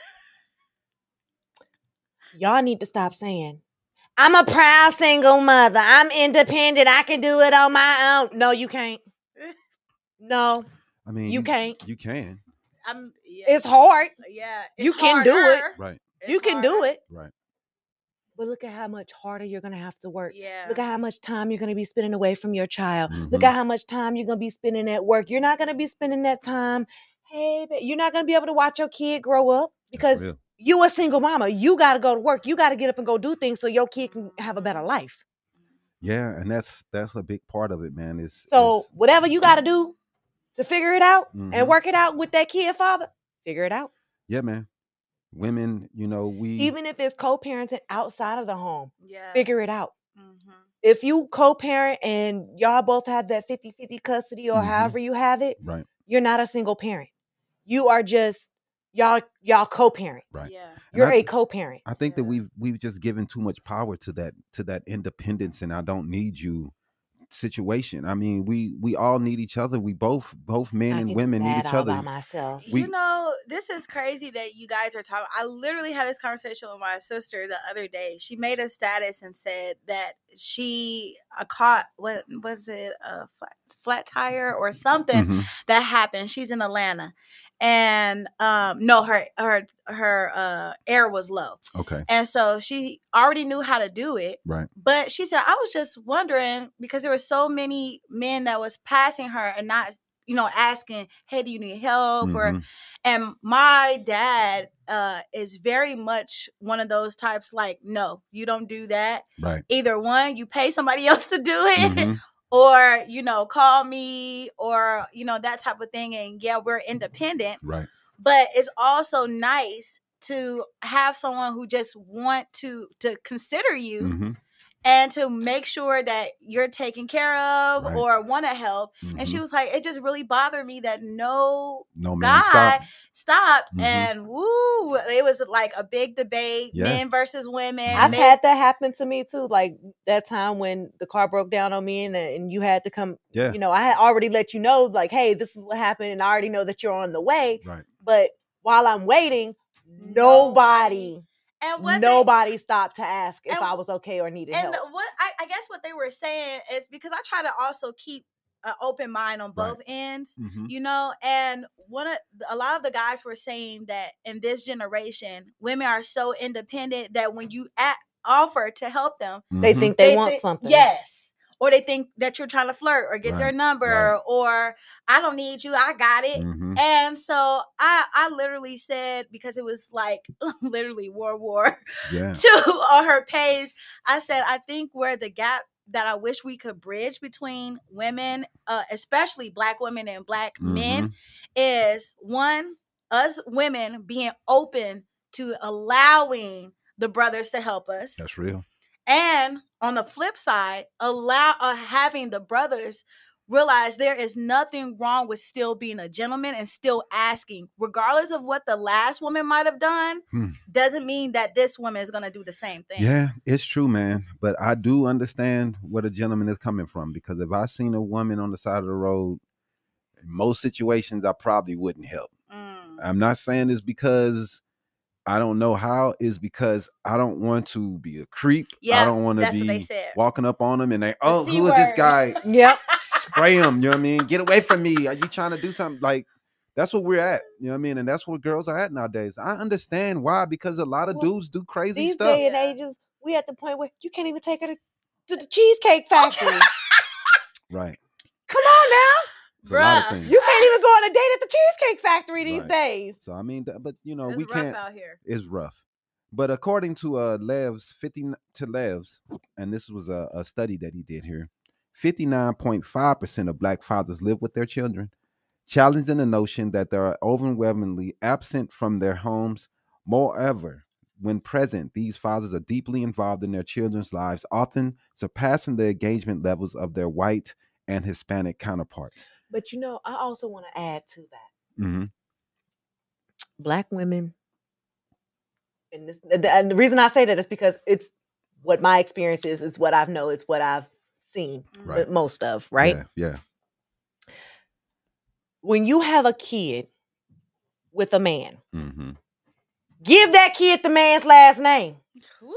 Y'all need to stop saying, I'm a proud single mother. I'm independent. I can do it on my own. No, you can't. No, I mean, you can't. You can. I'm, yeah, It's hard. yeah. You can do it. harder. Right. It's You can do harder. it. Right. But look at how much harder you're going to have to work. Yeah. Look at how much time you're going to be spending away from your child. Look Mhm. at how much time you're going to be spending at work. You're not going to be spending that time. Hey, ba- you're not going to be able to watch your kid grow up. because real. you a single mama. You got to go to work. You got to get up and go do things so your kid can have a better life. Yeah, and that's that's a big part of it, man. Is So is- whatever you got to do to figure it out Mhm. and work it out with that kid father, figure it out. yeah, man. Women, you know, we Even if it's co-parenting outside of the home, Yeah. figure it out. Mm-hmm. If you co-parent and y'all both have that fifty-fifty custody or Mhm. however you have it, right, you're not a single parent. You are just y'all y'all co-parent. right. Yeah. And You're I- a co-parent. I think that Yeah. we've we've just given too much power to that to that independence and I don't need you situation. I mean, we we all need each other. We both both men I and can do women need that each all other. by myself. We- You know, this is crazy that you guys are talking. I literally had this conversation with my sister the other day. She made a status and said that she uh, caught what was it a flat, flat tire or something Mhm. that happened. She's in Atlanta, and um, no, her her her uh, air was low, Okay, and so she already knew how to do it. right. But she said, I was just wondering because there were so many men that was passing her and not, you know, asking, hey, do you need help? Or Mhm. and my dad uh is very much one of those types like, no, you don't do that. Right. Either one, you pay somebody else to do it, Mhm. or, you know, call me or, you know, that type of thing. And yeah, we're independent. Right. But it's also nice to have someone who just want to to consider you Mhm. and to make sure that you're taken care of Right. or want to help. And she Mhm. was like, it just really bothered me that no No man, guy stop. stopped. Mhm. And woo, it was like a big debate, Yeah. men versus women. I've Men- had that happen to me too. Like that time when the car broke down on me and, and you had to come, Yeah. you know, I had already let you know, like, hey, this is what happened. And I already know that you're on the way. Right. But while I'm waiting, nobody, and what they- nobody stopped to ask if and- I was okay or needed and help. what I, I guess what they were saying is because I try to also keep an open mind on both ends, Mhm. you know, and one of a lot of the guys were saying that in this generation, women are so independent that when you at, offer to help them, They Mhm. think they, they want think- something. Yes. Or they think that you're trying to flirt or get their Right, number right. or I don't need you, I got it. Mhm. And so I I literally said, because it was like literally World War Yeah. Two on her page, I said, I think where the gap that I wish we could bridge between women, uh, especially Black women and Black men, Mhm. is one, us women being open to allowing the brothers to help us. That's real. And on the flip side, allow uh, having the brothers realize there is nothing wrong with still being a gentleman and still asking, regardless of what the last woman might have done. Hmm. Doesn't mean that this woman is going to do the same thing. Yeah, it's true, man. But I do understand where the gentleman is coming from because if I seen a woman on the side of the road, in most situations I probably wouldn't help. Mm. I'm not saying this because I don't know how, is because I don't want to be a creep. Yeah, I don't want to that's what they be said. walking up on them and they, oh, C who is this word. guy? Yep. Spray him, you know what I mean? Get away from me. Are you trying to do something? Like, that's what we're at, you know what I mean? And that's where girls are at nowadays. I understand why, because a lot of Well, dudes do crazy These stuff. day and Yeah. ages, we at the point where you can't even take her to, to the Cheesecake Factory. Right. Come on now. It's a lot of Bruh. things. You can't even go on a date at the Cheesecake Factory these Right. days. So, I mean, th- but, you know, It's we rough can't. out here. It's rough. But according to uh Levs, fifty to Levs, and this was a, a study that he did here, fifty-nine point five percent of Black fathers live with their children, challenging the notion that they are overwhelmingly absent from their homes. Moreover, when present, these fathers are deeply involved in their children's lives, often surpassing the engagement levels of their white and Hispanic counterparts. But you know, I also want to add to that. Mm-hmm. Black women, and this, and the reason I say that is because it's what my experience is. It's what I've know. It's what I've seen Right. the most of. Right. Yeah. Yeah. When you have a kid with a man, Mm-hmm. give that kid the man's last name. Whoop.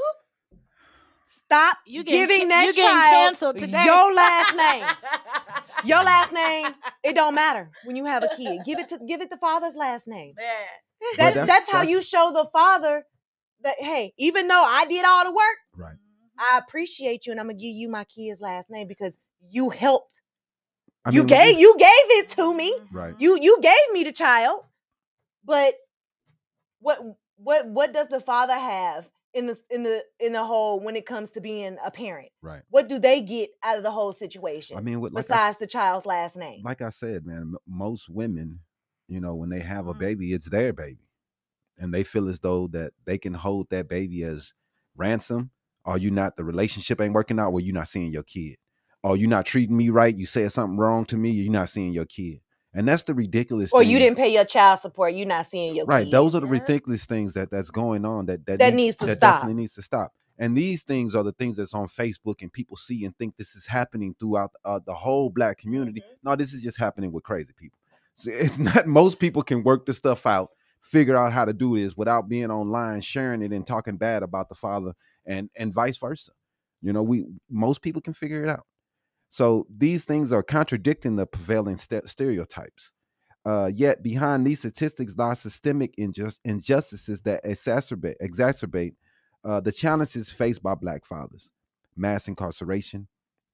Stop You getting giving can- that you getting child canceled today. your last name. Your last name, it don't matter when you have a kid. Give it to give it the father's last name. Man. But That, that's- that's, how that's- you show the father that, hey, even though I did all the work, Right. I appreciate you and I'm gonna give you my kid's last name because you helped. I you mean, gave you gave it to me. Right. You you gave me the child. But what what what does the father have in the in the in the whole when it comes to being a parent? Right. What do they get out of the whole situation? I mean, what, like besides I, the child's last name. Like I said, man, m- most women, you know, when they have a Mm. baby, it's their baby, and they feel as though that they can hold that baby as ransom. Or you not, the relationship ain't working out, well, you're not seeing your kid. Or you're not treating me right, you said something wrong to me, you're not seeing your kid. And that's the ridiculous Or things. you didn't pay your child support, you're not seeing your Right. kid. Those are the Yeah. ridiculous things that that's going on that that, That needs to that stop. definitely needs to stop. And these things are the things that's on Facebook and people see and think this is happening throughout uh, the whole black community. Mhm. No, this is just happening with crazy people. So it's not, most people can work the stuff out, figure out how to do this without being online, sharing it and talking bad about the father, and and vice versa. You know, we most people can figure it out. So these things are contradicting the prevailing st- stereotypes. Uh, yet behind these statistics lie systemic injust- injustices that exacerbate exacerbate uh, the challenges faced by black fathers. Mass incarceration,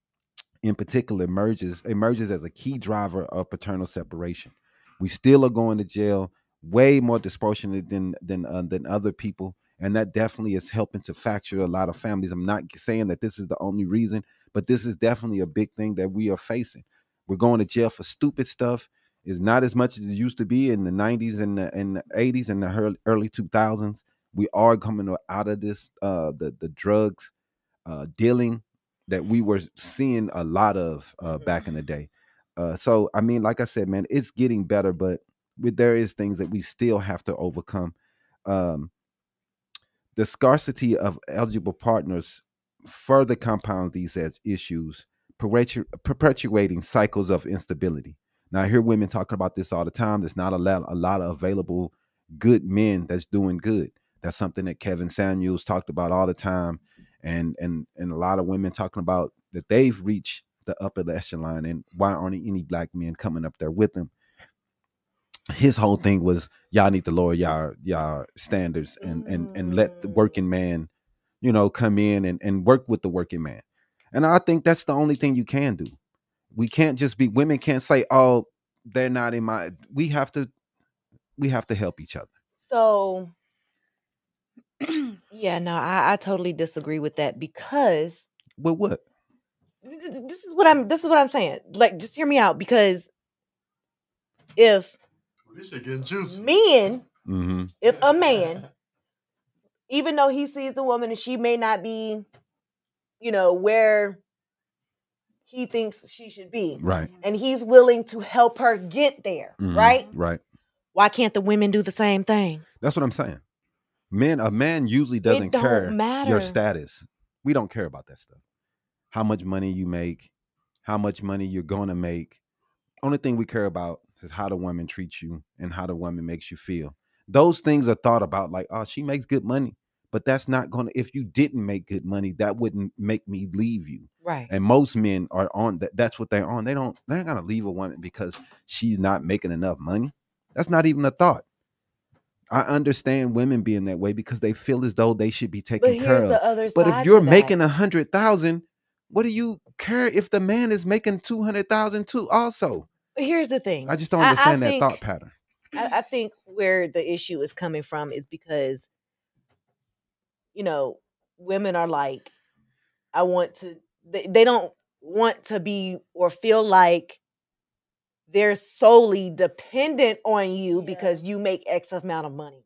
in particular, emerges emerges as a key driver of paternal separation. We still are going to jail way more disproportionately than than uh, than other people, and that definitely is helping to fracture a lot of families. I'm not saying that this is the only reason, but this is definitely a big thing that we are facing. We're going to jail for stupid stuff. It's not as much as it used to be in the nineties and the, and the eighties and the early, early two thousands. We are coming out of this, uh, the the drugs uh, dealing that we were seeing a lot of uh, back in the day. Uh, so, I mean, like I said, man, it's getting better, but with, there is things that we still have to overcome. Um, the scarcity of eligible partners further compounds these as issues, perpetu- perpetuating cycles of instability. Now, I hear women talking about this all the time. There's not a lot, a lot of available good men that's doing good. That's something that Kevin Samuels talked about all the time. And and and a lot of women talking about that they've reached the upper echelon, and why aren't any black men coming up there with them? His whole thing was, y'all need to lower y'all y'all standards and and and let the working man, you know, come in and, and work with the working man. And I think that's the only thing you can do. We can't just be, women can't say, oh, they're not in my, we have to we have to help each other. So yeah, no, I, I totally disagree with that because But what? th- th- this is what I'm this is what I'm saying. Like, just hear me out, because if This shit getting juicy. men, Mm-hmm. if a man, even though he sees the woman and she may not be, you know, where he thinks she should be, Right. and he's willing to help her get there, Mhm. right? Right. Why can't the women do the same thing? That's what I'm saying. Men, a man usually doesn't don't care matter. your status. We don't care about that stuff. How much money you make, how much money you're gonna make. Only thing we care about is how the woman treats you and how the woman makes you feel. Those things are thought about like, oh, she makes good money. But that's not gonna, if you didn't make good money, that wouldn't make me leave you. Right. And most men are on that. That's what they're on. They don't, they're not gonna leave a woman because she's not making enough money. That's not even a thought. I understand women being that way because they feel as though they should be But taken care here's of. the other But side if you're to that. making a hundred thousand, what do you care if the man is making two hundred thousand too? Also, But here's the thing. I just don't I- I understand that think- thought pattern. I, I think where the issue is coming from is because, you know, women are like, I want to, they, they don't want to be or feel like they're solely dependent on you Yeah. because you make X amount of money.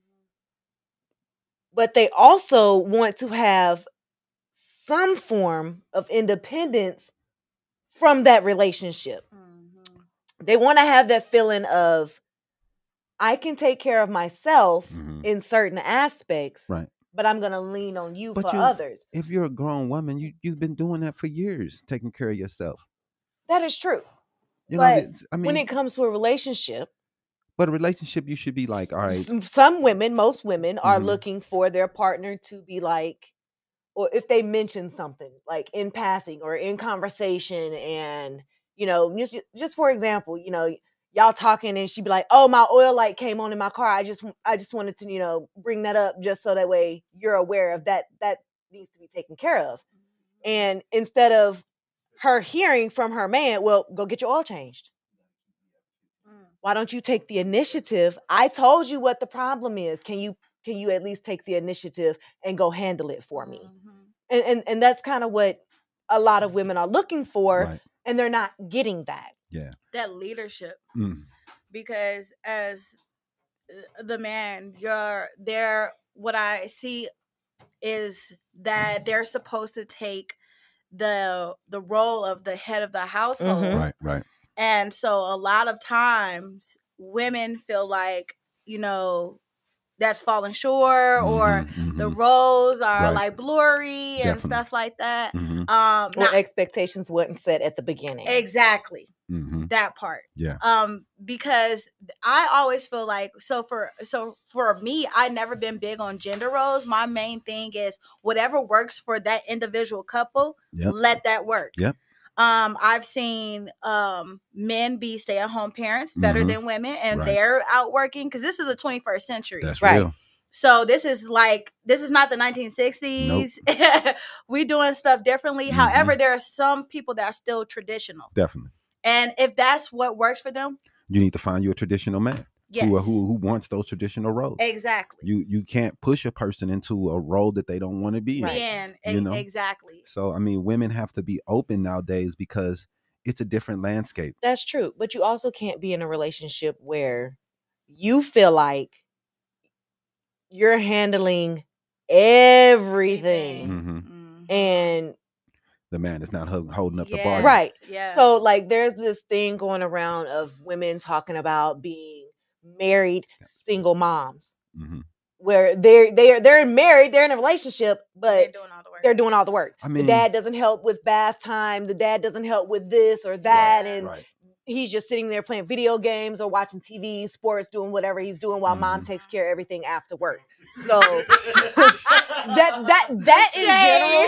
But they also want to have some form of independence from that relationship. They want to have that feeling of, I can take care of myself Mhm. in certain aspects, Right. but I'm going to lean on you But for you- others. If you're a grown woman, you you've been doing that for years, taking care of yourself. That is true. You But know, it's- I mean, when it comes to a relationship, but a relationship, you should be like, all right, some, some women, most women are Mhm. looking for their partner to be like, or if they mention something like in passing or in conversation, and you know, just just for example, you know, y'all talking and she'd be like, "Oh, my oil light came on in my car. I just I just wanted to, you know, bring that up just so that way you're aware of that. That needs to be taken care of." And instead of her hearing from her man, "Well, go get your oil changed. Why don't you take the initiative? I told you what the problem is. Can you can you at least take the initiative and go handle it for me? Mhm. And and, and that's kind of what a lot of women are looking for, Right. and they're not getting that. Yeah. That leadership. Mm. Because as uh, the man, you're there. What I see is that they're supposed to take the the role of the head of the household. Mhm. Right. Right. And so a lot of times women feel like, you know, that's falling short, or Mhm, the mhm. roles are Right. like blurry and Definitely. stuff like that. Mhm, Um Or not- expectations wasn't set at the beginning. exactly mhm. that part. Yeah. Um because I always feel like, so for so for me, I never been big on gender roles. My main thing is whatever works for that individual couple, Yep. let that work. Yep. Um, I've seen um men be stay-at-home parents better Mhm. than women, and Right. they're out working, because this is the twenty-first century. That's Right. real. So this is like, this is not the nineteen sixties. We doing stuff differently. Mhm. However, there are some people that are still traditional. Definitely. And if that's what works for them, You need to find you a traditional man yes. who, who who wants those traditional roles. Exactly. You you can't push a person into a role that they don't want to be in. Right. Being, You e- know? exactly. So I mean, women have to be open nowadays because it's a different landscape. That's true. But you also can't be in a relationship where you feel like you're handling everything. Mhm. Mhm. And The man is not ho- holding up the Yeah. bar. right. Yeah. So like there's this thing going around of women talking about being married single moms, hmm where they're they're they're married, they're in a relationship, they're but doing all the work. they're doing all the work. I the mean- dad doesn't help with bath time, the dad doesn't help with this or that, and Right. he's just sitting there playing video games or watching T V, sports, doing whatever he's doing while mom Mhm. takes care of everything after work. So that that that in general.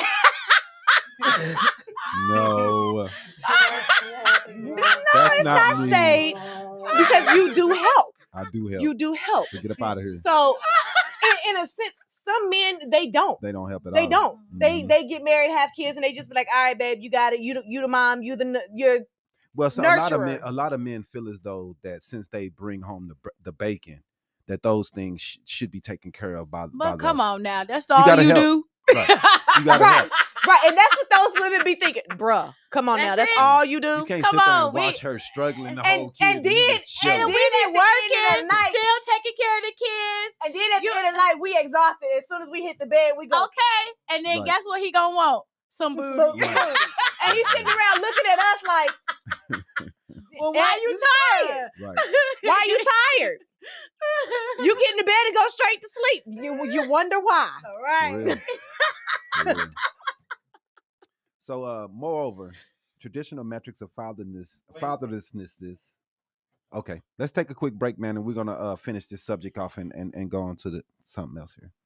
No. No, That's it's not not, me. shade because you do help. I do help. You do help. So get up out of here. So, in, in a sense, some men they don't. They don't help at They all. don't. They Mhm. they get married, have kids, and they just be like, "All right, babe, you got it. You the, you the mom. You the n- you're Well, so a lot of men, nurturer. a lot of men feel as though that since they bring home the br- the bacon, that those things sh- should be taken care of by. by But the, come on now, that's all gotta you, help. do. Right. You gotta right, help. right." And that's what those women be thinking, bruh. Come on now, That's that's it. all you do. You can't Come sit there on, and we- watch her struggling the and- whole kid. and then- just and show. We then be at the end of the working, night- still taking care of the kids. And then at You- the end of the night, we exhausted. As soon as we hit the bed, we go. Okay, and then Right. guess what he gonna want? Some booty. "Booty." Right. And he's sitting around looking at us like, Well, why you tired? Right. "Why are you tired? You get in the bed and go straight to sleep. You you wonder why." All For right. real. For real. So, uh, moreover, traditional metrics of fatherlessness, fatherlessness. This. Okay, let's take a quick break, man, and we're gonna uh, finish this subject off and, and, and go on to the something else here.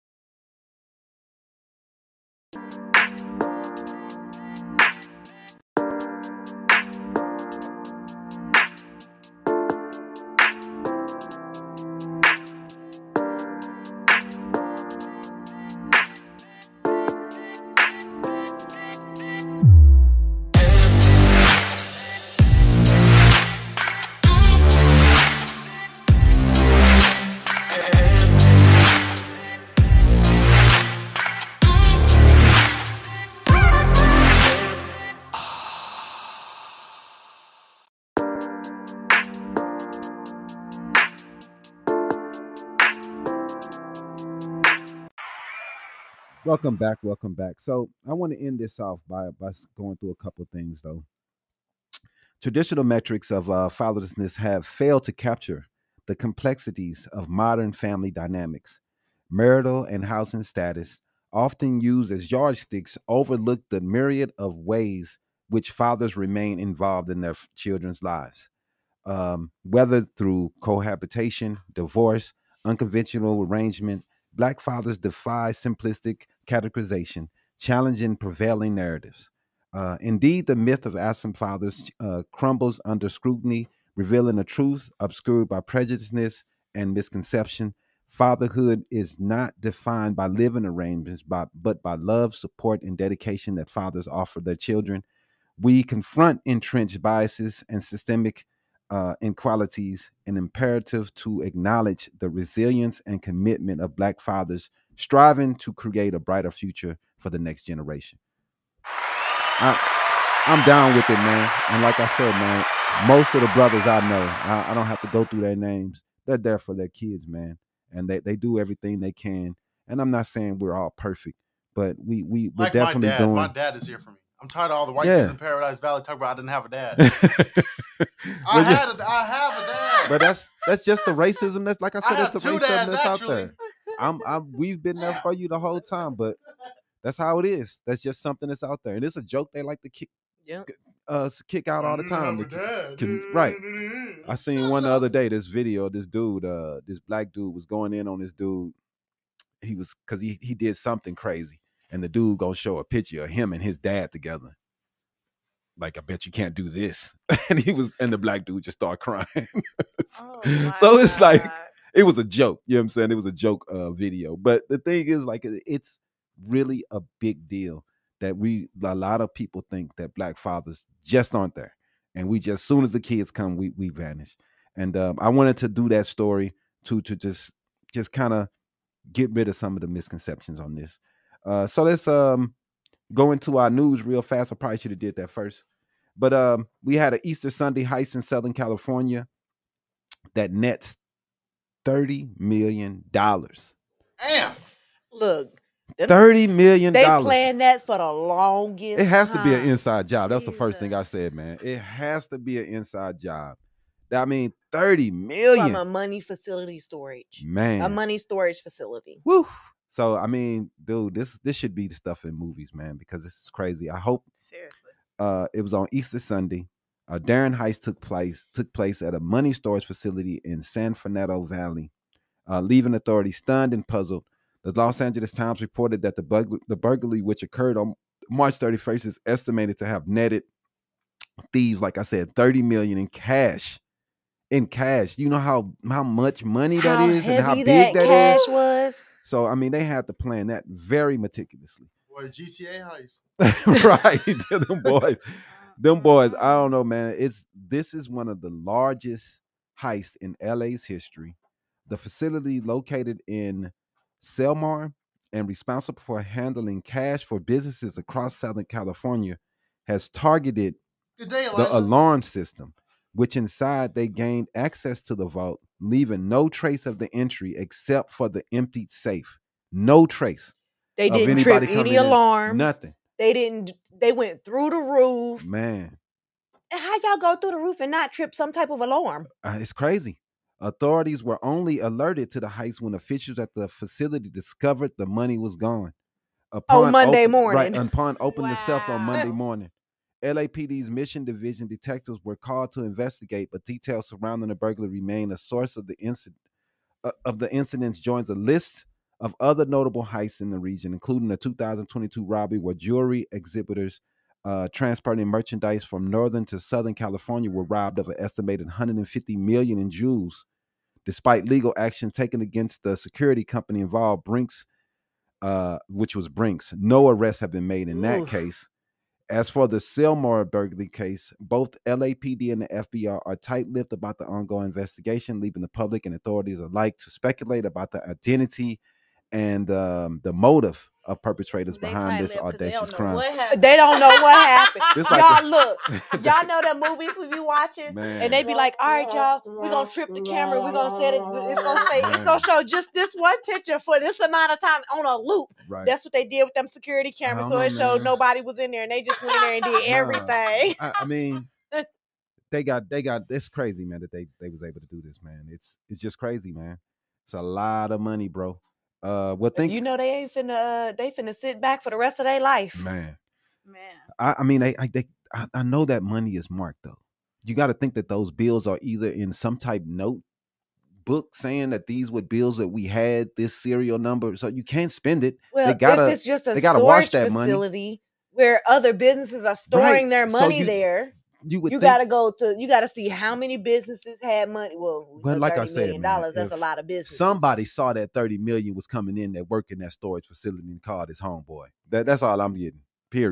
Welcome back. Welcome back. So I want to end this off by, by s- going through a couple of things, though. Traditional metrics of uh, fatherlessness have failed to capture the complexities of modern family dynamics. Marital and housing status, often used as yardsticks, overlook the myriad of ways which fathers remain involved in their f- children's lives. Um, whether through cohabitation, divorce, unconventional arrangement, Black fathers defy simplistic categorization, challenging prevailing narratives. Uh, indeed, the myth of absent fathers uh, crumbles under scrutiny, revealing a truth obscured by prejudice and misconception. Fatherhood is not defined by living arrangements, by, but by love, support, and dedication that fathers offer their children. We confront entrenched biases and systemic uh, inequalities, an imperative to acknowledge the resilience and commitment of Black fathers striving to create a brighter future for the next generation. I, I'm down with it, man. And like I said, man, most of the brothers I know, I, I don't have to go through their names. They're there for their kids, man. And they, they do everything they can. And I'm not saying we're all perfect, but we, we, we're Like definitely my dad. doing. My dad is here for me. I'm tired of all the white Yeah. kids in Paradise Valley talking about I didn't have a dad. But I yeah. had a, I have a dad. But that's that's just the racism. That's like I I said, have that's the two racism dads, that's actually. out there. I'm, I'm, we've been there for you the whole time, but that's how it is. That's just something that's out there, and it's a joke they like to kick, Yeah. uh, kick out all the You didn't time. have to a ki- dad. can- right. I seen one the other day. This video, this dude, uh, this black dude was going in on this dude. He was because he he did something crazy, and the dude gonna show a picture of him and his dad together. Like, I bet you can't do this. And he was, and the black dude just started crying. Oh, my So it's like, God. it was a joke. You know what I'm saying? It was a joke uh, video. But the thing is, like, it- it's really a big deal that we, a lot of people think that Black fathers just aren't there. And we just, soon as the kids come, we we vanish. And um, I wanted to do that story to, to just, just kind of get rid of some of the misconceptions on this. Uh, so let's um, go into our news real fast. I probably should have did that first. But um, we had an Easter Sunday heist in Southern California that nets thirty million dollars. Damn. Look, them- thirty million they dollars. planned that for the longest. It has to be an time. inside job. That's the first thing I Jesus. said, man. It has to be an inside job. I mean, thirty million. From a money facility storage, Man. a money storage facility. Woo. So I mean, dude, this this should be the stuff in movies, man, because this is crazy. I hope Seriously. uh it was on Easter Sunday. A daring heist took place took place at a money storage facility in San Fernando Valley, uh, leaving authorities stunned and puzzled. The Los Angeles Times reported that the bug- the burglary, which occurred on March thirty-first, is estimated to have netted thieves, like I said, thirty million in cash. In cash, you know how how much money that how is heavy and how big that, that cash is. was. So I mean, they had to plan that very meticulously. Boy, G T A heist. Right, them boys, them boys. I don't know, man. It's this is one of the largest heists in L A's history. The facility, located in Selmar and responsible for handling cash for businesses across Southern California, has targeted Good day, the Elijah. alarm system, which inside they gained access to the vault, leaving no trace of the entry except for the emptied safe. No trace. They of didn't anybody trip coming any in. alarms. Nothing. They didn't. They went through the roof. Man, And how y'all go through the roof and not trip some type of alarm? uh, it's crazy. Authorities were only alerted to the heist when officials at the facility discovered the money was gone. Upon Monday open- morning. Right, upon opening the safe on Wow. Monday morning. L A P D's Mission Division detectives were called to investigate, but details surrounding the burglary remain a source of the incident. Uh, of the incidents joins a list of other notable heists in the region, including the two thousand twenty-two robbery where jewelry exhibitors uh, transporting merchandise from northern to southern California were robbed of an estimated one hundred fifty million in jewels. Despite legal action taken against the security company involved, Brinks, uh, which was Brinks, no arrests have been made in that Oof. case. As for the Selmar burglary case, both L A P D and the F B I are tight-lipped about the ongoing investigation, leaving the public and authorities alike to speculate about the identity and um, the motive of perpetrators They behind this tight-lipped 'cause they audacious don't know crime. what happened. They don't know what happened. It's like y'all a- look, y'all know the movies we be watching, Man. and they be like, "All right, y'all, we gonna trip the camera. We gonna set it. It's gonna say, it's Man. gonna show just this one picture for this amount of time on a loop." Right. That's what they did with them security cameras, I so don't it know, showed man. nobody was in there, and they just went in there and did Nah. everything. I, I mean, they got they got it's crazy, man, that they they was able to do this, man. It's it's just crazy, man. It's a lot of money, bro. Uh, what think You know they ain't finna. Uh, they finna sit back for the rest of their life. man? Man. I, I mean, I, I, they, I I know that money is marked though. You got to think that those bills are either in some type note book saying that these were bills that we had this serial number, so you can't spend it. Well, gotta- if it's just a they gotta wash storage that money. facility where other businesses are storing their So money you- there, You would you think, gotta go to. You gotta see how many businesses had money. Well, we Well, know like I thirty said, million man, dollars. That's a if lot of business. somebody saw that thirty million was coming in that worked in that storage facility and called his homeboy. That that's all I'm getting. Period.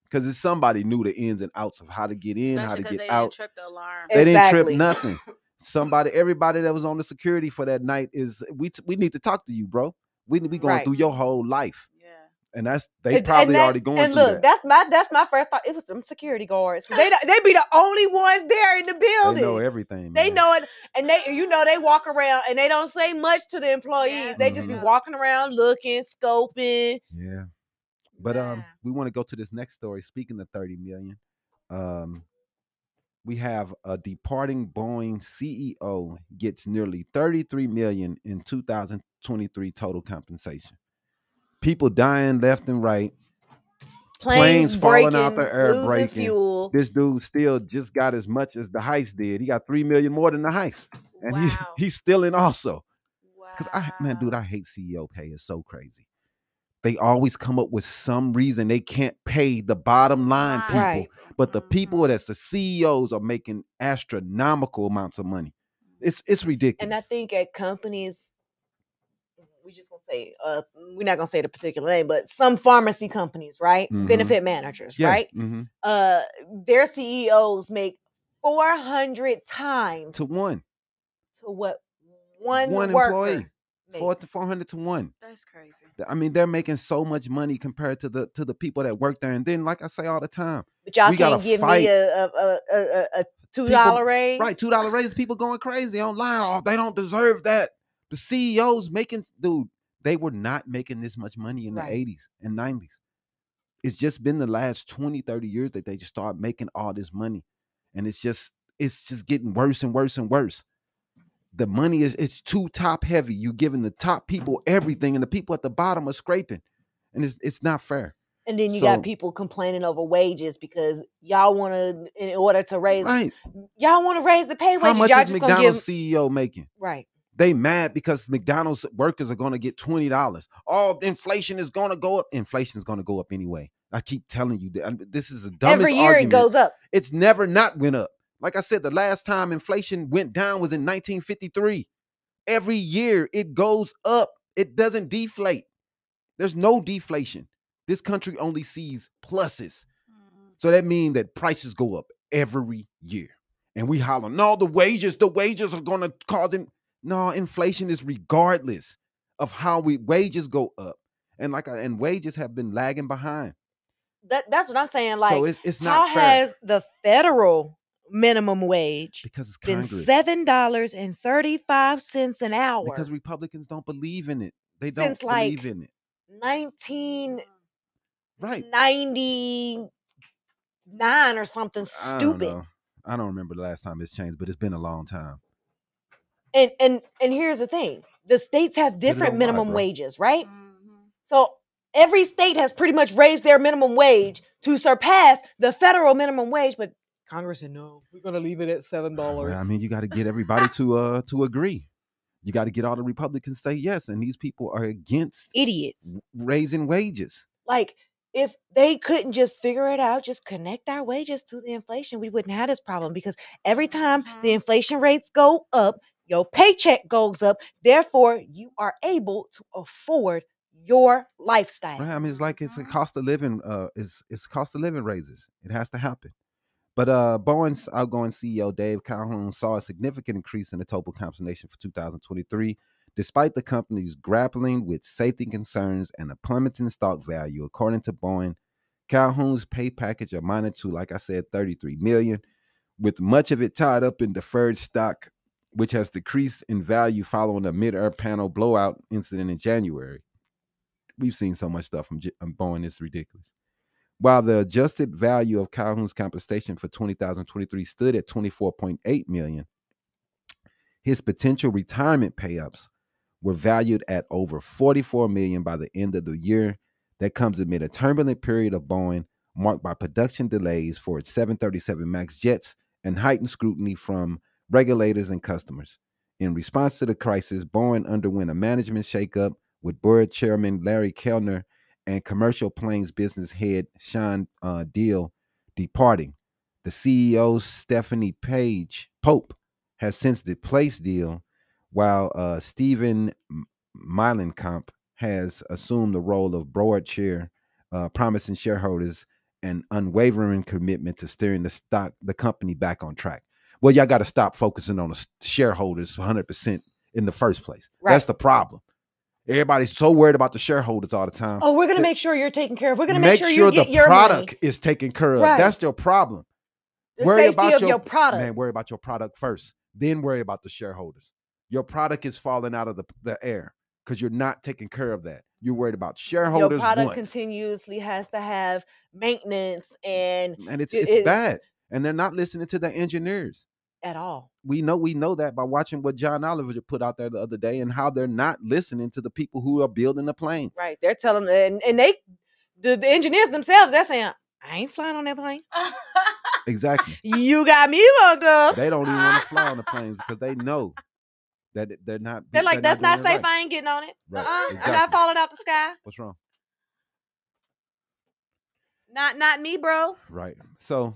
because it's somebody knew the ins and outs of how to get in, Especially how to 'cause get they out. didn't trip the alarm. They didn't trip Exactly. nothing. Somebody, everybody that was on the security for that night is we. T- we need to talk to you, bro. We we going Right. through your whole life, Yeah. and that's they And- probably and that- already going and through look, that. that's my that's my first thought. It was some security guards. They they be the only ones there in the building. They know everything. They man. know it, and they, you know, they walk around and they don't say much to the employees. Yeah, they just be Mhm. walking around, looking, scoping. Yeah, but um, Yeah. we want to go to this next story. Speaking of thirty million, um, we have a departing Boeing C E O gets nearly thirty-three million in two thousand twenty-three total compensation. People dying left and right. Planes falling out the air, losing breaking. fuel. This dude still just got as much as the heist did. He got three million more than the heist, and Wow. he he's stealing also. Wow. Because I man, dude, I hate C E O pay. It's so crazy. They always come up with some reason they can't pay the bottom line people. Right. But the people Mhm. that's the C E Os are making astronomical amounts of money. It's it's ridiculous. And I think at companies, we just gonna say, uh, we're not gonna say the particular name, but some pharmacy companies, right? Mhm. Benefit managers, yeah. right? mhm. Uh, their C E Os make four hundred times To one. to what one, One worker employee. Four makes. to four hundred to one. That's crazy. I mean, they're making so much money compared to the to the people that work there. And then, like I say all the time, But y'all we can't gotta give fight. me a a a, a, a two dollar raise, right? Two dollar raises. People going crazy online. Oh, they don't deserve that. The C E Os making, dude, they were not making this much money in Right. the eighties and nineties. It's just been the last twenty, thirty years that they just start making all this money, and it's just it's just getting worse and worse and worse. The money is it's too top heavy. You're giving the top people everything, and the people at the bottom are scraping, and it's it's not fair. And then you So- got people complaining over wages because y'all want to, in order to raise, Right? y'all want to raise the pay wages. How much y'all is just gonna McDonald's give C E O making? right. They mad because McDonald's workers are going to get twenty dollars. Oh, inflation is going to go up. Inflation is going to go up anyway. I keep telling you that. I mean, this is a dumbest Every year argument. it goes up. It's never not went up. Like I said, the last time inflation went down was in nineteen fifty-three. Every year it goes up. It doesn't deflate. There's no deflation. This country only sees pluses. Mhm. So that means that prices go up every year. And we holler, no, the wages, the wages are going to cause it. No, inflation is regardless of how we wages go up. And like, I, and wages have been lagging behind. That that's what I'm saying. Like, so it's, it's how not fair has the federal minimum wage because it's been Congress. seven dollars and thirty five cents an hour Because Republicans don't believe in it. They don't Since, like, believe in it. nineteen Right. ninety nine or something I don't stupid? know. I don't remember the last time it's changed, but it's been a long time. And and and here's the thing: the states have different on why, minimum bro. wages, right? Mhm. So every state has pretty much raised their minimum wage to surpass the federal minimum wage, but Congress said no, we're gonna leave it at seven dollars. Well, I mean, you got to get everybody to uh to agree. You got to get all the Republicans to say yes, and these people are against Idiots. raising wages. Like, if they couldn't just figure it out, just connect our wages to the inflation, we wouldn't have this problem because every time the Mhm. inflation rates go up, your paycheck goes up. Therefore, you are able to afford your lifestyle. Right? I mean, it's like it's a Mhm. cost of living. Uh, it's it's cost of living raises. It has to happen. But uh, Boeing's outgoing C E O Dave Calhoun saw a significant increase in the total compensation for two thousand twenty-three, despite the company's grappling with safety concerns and a plummeting stock value. According to Boeing, Calhoun's pay package amounted to, like I said, thirty-three million dollars, with much of it tied up in deferred stock, which has decreased in value following a mid-air panel blowout incident in January. We've seen so much stuff from J- um, Boeing, it's ridiculous. While the adjusted value of Calhoun's compensation for two thousand twenty-three stood at twenty-four point eight million dollars, his potential retirement payouts were valued at over forty-four million dollars by the end of the year. That comes amid a turbulent period of Boeing marked by production delays for its seven thirty-seven MAX jets and heightened scrutiny from regulators and customers. In response to the crisis, Boeing underwent a management shakeup with board chairman Larry Kellner and commercial planes business head Sean uh, Deal departing. The C E O, Stephanie Page Pope, has since replaced Deal, while uh, Stephen Meilenkamp has assumed the role of board chair, uh, promising shareholders and unwavering commitment to steering the stock, the company back on track. Well, y'all got to stop focusing on the shareholders one hundred percent in the first place. Right. That's the problem. Everybody's so worried about the shareholders all the time. Oh, we're going to make sure you're taken care of. We're going to make, make sure, sure you get your money. Make sure the product is taken care of. Right. That's your problem. The worry safety about of your, your product. Man, worry about your product first. Then worry about the shareholders. Your product is falling out of the, the air because you're not taking care of that. You're worried about shareholders. Your product once. continuously has to have maintenance and and it's it's it, bad. And they're not listening to the engineers at all. We know we know that by watching what John Oliver put out there the other day and how they're not listening to the people who are building the planes. Right. They're telling them, and, and they the, the engineers themselves, they're saying, I ain't flying on that plane. Exactly. You got me fucked up. They don't even want to fly on the planes because they know that they're not. They're like, they're that's not, not safe. Right. I ain't getting on it. Right. Uh-uh. Exactly. I'm not falling out the sky. What's wrong? Not not me, bro. Right. So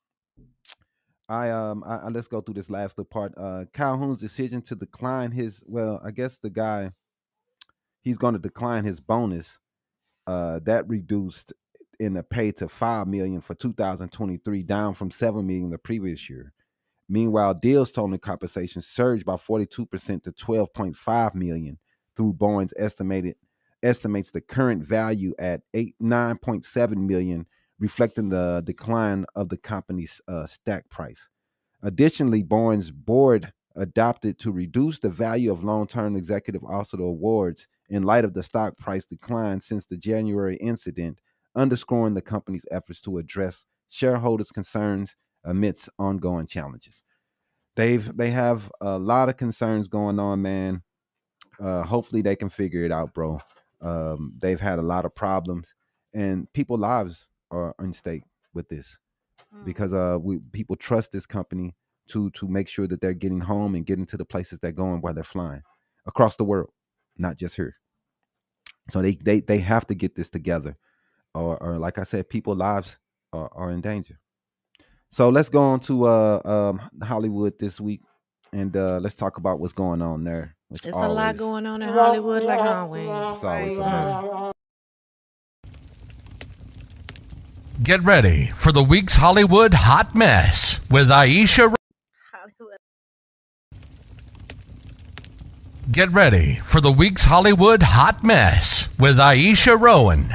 I um I, I let's go through this last little part. Uh Calhoun's decision to decline his well, I guess the guy he's going to decline his bonus. Uh that reduced in the pay to five million for two thousand twenty-three, down from seven million the previous year. Meanwhile, deals total compensation surged by forty-two percent to twelve point five million through Boeing's estimated estimates the current value at eight nine point seven million, reflecting the decline of the company's uh, stock price. Additionally, Boeing's board adopted to reduce the value of long-term executive officer awards in light of the stock price decline since the January incident, underscoring the company's efforts to address shareholders' concerns amidst ongoing challenges. They've they have a lot of concerns going on, man. Uh, hopefully they can figure it out, bro. Um, they've had a lot of problems, and people's lives are in stake with this mm. because uh, we people trust this company to to make sure that they're getting home and getting to the places they're going while they're flying across the world, not just here. So they they they have to get this together, or or like I said, people's lives are, are in danger. So let's go on to uh, um, Hollywood this week, and uh, let's talk about what's going on there. There's a lot going on in Hollywood, like always. It's always a mess. Get ready for the week's Hollywood hot mess with Aisha. Hollywood. Get ready for the week's Hollywood hot mess with Aisha Rowan.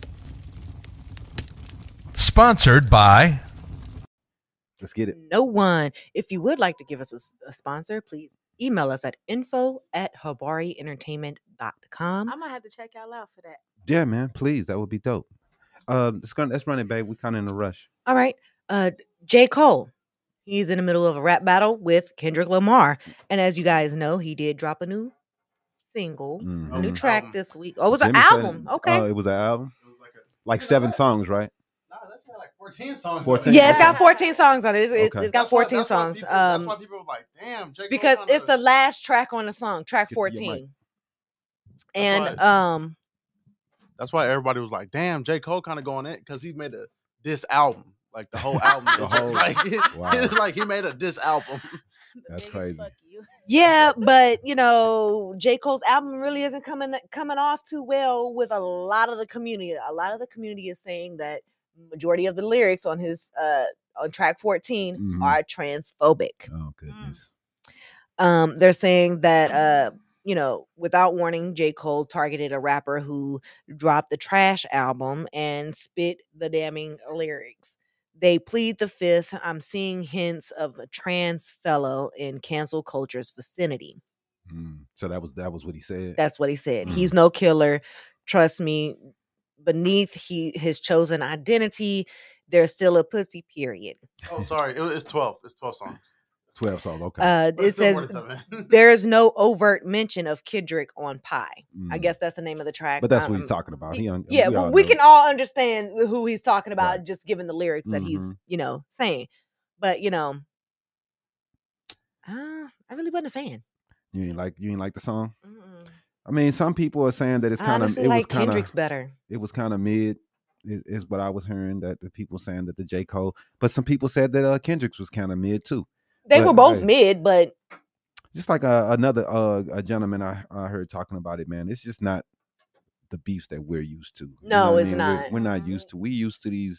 Sponsored by Let's get it. No one. If you would like to give us a, a sponsor, please email us at info at habari entertainment dot com. I might have to check y'all out for that. Yeah, man. Please. That would be dope. Um, let's, go, let's run it, babe. We're kind of in a rush. All right. Uh, J. Cole. He's in the middle of a rap battle with Kendrick Lamar. And as you guys know, he did drop a new single, mm-hmm. a new track album. this week. Oh, it was Jimmy an album. It, okay. Oh, it was an album? It was like, a, like seven songs, right? Like fourteen songs. fourteen Yeah, it's got fourteen songs on it. It's, it's, okay. it's got that's fourteen why, that's songs. Why people, um, that's why people were like, "Damn, J. Cole because kinda... it's the last track on the song, track fourteen." And that's why, um, that's why everybody was like, "Damn, J. Cole kind of going in because he made a diss album, like the whole album. the whole, like wow. It's like he made a diss album." That's crazy. Yeah, but you know, J. Cole's album really isn't coming coming off too well with a lot of the community. A lot of the community is saying that majority of the lyrics on his uh on track fourteen mm-hmm. are transphobic. Oh goodness. Um they're saying that uh you know, without warning, J. Cole targeted a rapper who dropped the Trash album and spit the damning lyrics. They plead the fifth. I'm seeing hints of a trans fellow in cancel culture's vicinity. Mm. So that was that was what he said. That's what he said. Mm. He's no killer. Trust me. Beneath he his chosen identity, there's still a pussy. Period. Oh, sorry, it, it's twelve. It's twelve songs. Twelve songs. Okay. Uh, it says there is no overt mention of Kendrick on Pie. Mm. I guess that's the name of the track. But that's um, what he's talking about. He, un- yeah, we, well, we can all understand who he's talking about, right. just given the lyrics that mm-hmm. he's you know saying. But you know, uh, I really wasn't a fan. You ain't like you ain't like the song. Mm-mm. I mean, some people are saying that it's kind of it like was kind of Kendrick's better. It was kind of mid, is, is what I was hearing. That the people saying that the J. Cole, but some people said that uh, Kendrick's was kind of mid too. They but, were both hey, mid, but just like uh, another uh, a gentleman I, I heard talking about it, man. It's just not the beefs that we're used to. No, you know it's I mean? not. We're, we're not used to. We used to these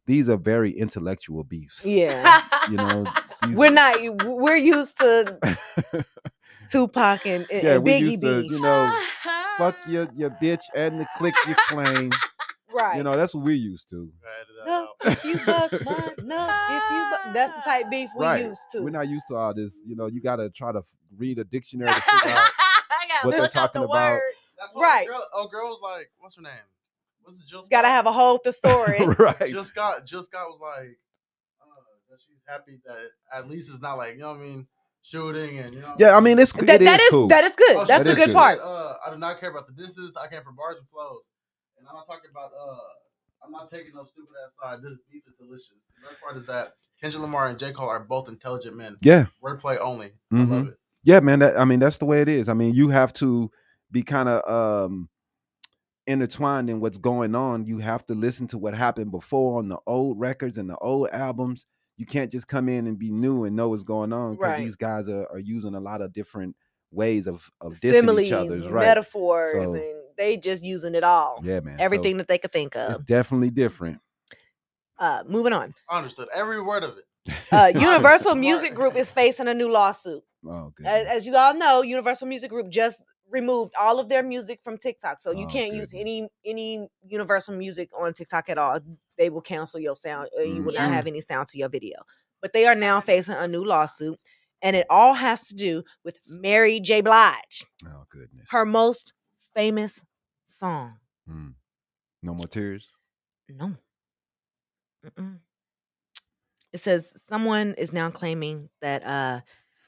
these are very intellectual beefs. Yeah. You know, these, we're not. We're used to Tupac and, and, yeah, and we Biggie used to, beef. you know, fuck your your bitch and the click you claim. Right. You know, that's what we used to. No, if you buck my no, if you buck, that's the type beef we right. used to. We're not used to all this. You know, you got to try to read a dictionary to figure out what they're talking the about. words. That's why Right. Girl, oh, girl was like, what's her name? What's it? Jill Scott? Gotta have a whole thesaurus. Right. Jill Scott. Jill Scott was like, uh, that she's happy that at least it's not like, you know what I mean, shooting and you know. Yeah, I mean it's that, it that is, is cool. that is good. Oh, That's that the is good good. part. Uh, I do not care about the disses. I came for bars and flows, and I'm not talking about. Uh, I'm not taking no stupid ass side. This beef is delicious. The best part is that Kendrick Lamar and J. Cole are both intelligent men. Yeah. Wordplay only. Mm-hmm. I love it. Yeah, man. That, I mean, that's the way it is. I mean, you have to be kind of um, intertwined in what's going on. You have to listen to what happened before on the old records and the old albums. You can't just come in and be new and know what's going on because Right. these guys are, are using a lot of different ways of of dissing Similes, each other's right. metaphors, So, and they just using it all. Yeah, man. Everything so that they could think it's of. definitely different. Uh, moving on. I understood every word of it. Uh, Universal Music Group is facing a new lawsuit. Oh, good. As, as you all know, Universal Music Group just removed all of their music from TikTok, so you Oh, can't use goodness. any any Universal music on TikTok at all. They will cancel your sound, or you will not Mhm. have any sound to your video. But they are now facing a new lawsuit, and it all has to do with Mary J. Blige, Oh, goodness. her most famous song. Mm. No more tears. No. Mm-mm. It says someone is now claiming that uh